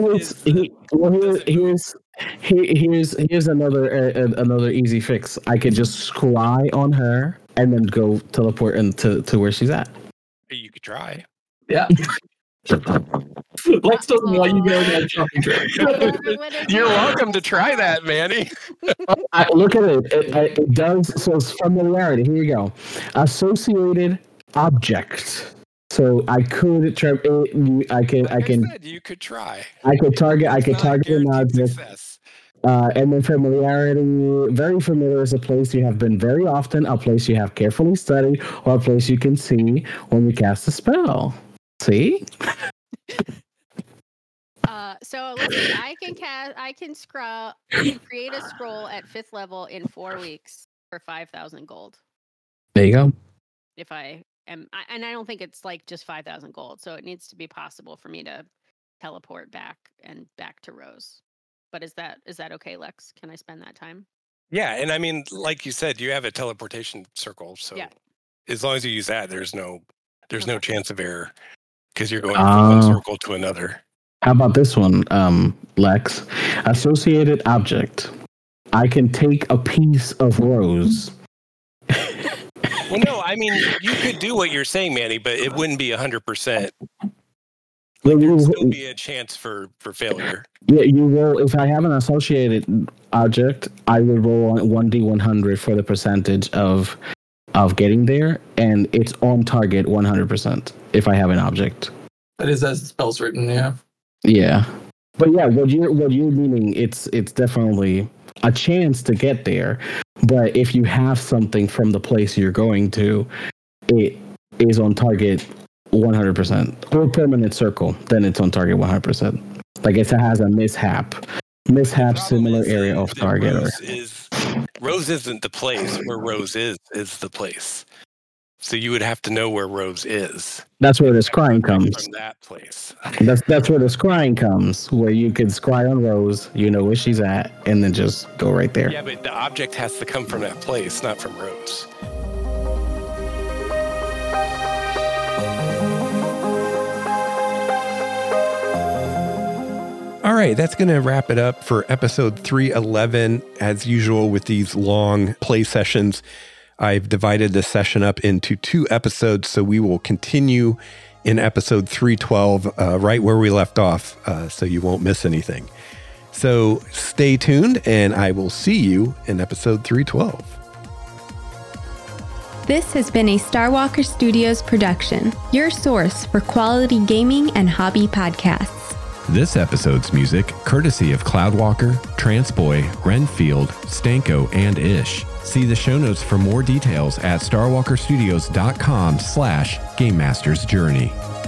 Here's another easy fix. I could just scry on her and then go teleport into where she's at. You could try. Yeah. Lex doesn't want you going on a shopping trip. You're welcome to try that, Manny. Look at it. It does. So it's familiarity. Here you go. Associated object. So I could try. I can. You could try. I could target an object. And then familiarity. Very familiar is a place you have been very often, a place you have carefully studied, or a place you can see when you cast a spell. See? So listen, I can create a scroll at 5th level in 4 weeks for 5,000 gold. There you go. If I am, and I don't think it's like just 5,000 gold, so it needs to be possible for me to teleport back to Rose. But is that okay, Lex? Can I spend that time? Yeah, and I mean, like you said, you have a teleportation circle, so as long as you use that, there's no chance of error because you're going from one circle to another. How about this one, Lex? Associated object. I can take a piece of Rose. Well, no, I mean, you could do what you're saying, Manny, but it wouldn't be 100%. There'd still be a chance for failure. Yeah, you roll. If I have an associated object, I would roll 1d100 for the percentage of getting there, and it's on target 100% if I have an object. That is as the spell's written, yeah. Yeah, but yeah, what you're meaning, it's definitely a chance to get there, but if you have something from the place you're going to, it is on target 100%, or permanent circle, then it's on target 100%. Like it has a mishap similar area off target. Rose isn't the place. Where Rose is the place. So you would have to know where Rose is. That's where the scrying comes. From that place. That's where the scrying comes, where you can scry on Rose, you know where she's at, and then just go right there. Yeah, but the object has to come from that place, not from Rose. All right, that's going to wrap it up for episode 311. As usual with these long play sessions, I've divided this session up into 2 episodes, so we will continue in episode 312 right where we left off, so you won't miss anything. So stay tuned, and I will see you in episode 312. This has been a Starwalker Studios production, your source for quality gaming and hobby podcasts. This episode's music, courtesy of Cloudwalker, Transboy, Renfield, Stanko, and Ish. See the show notes for more details at starwalkerstudios.com/GameMastersJourney.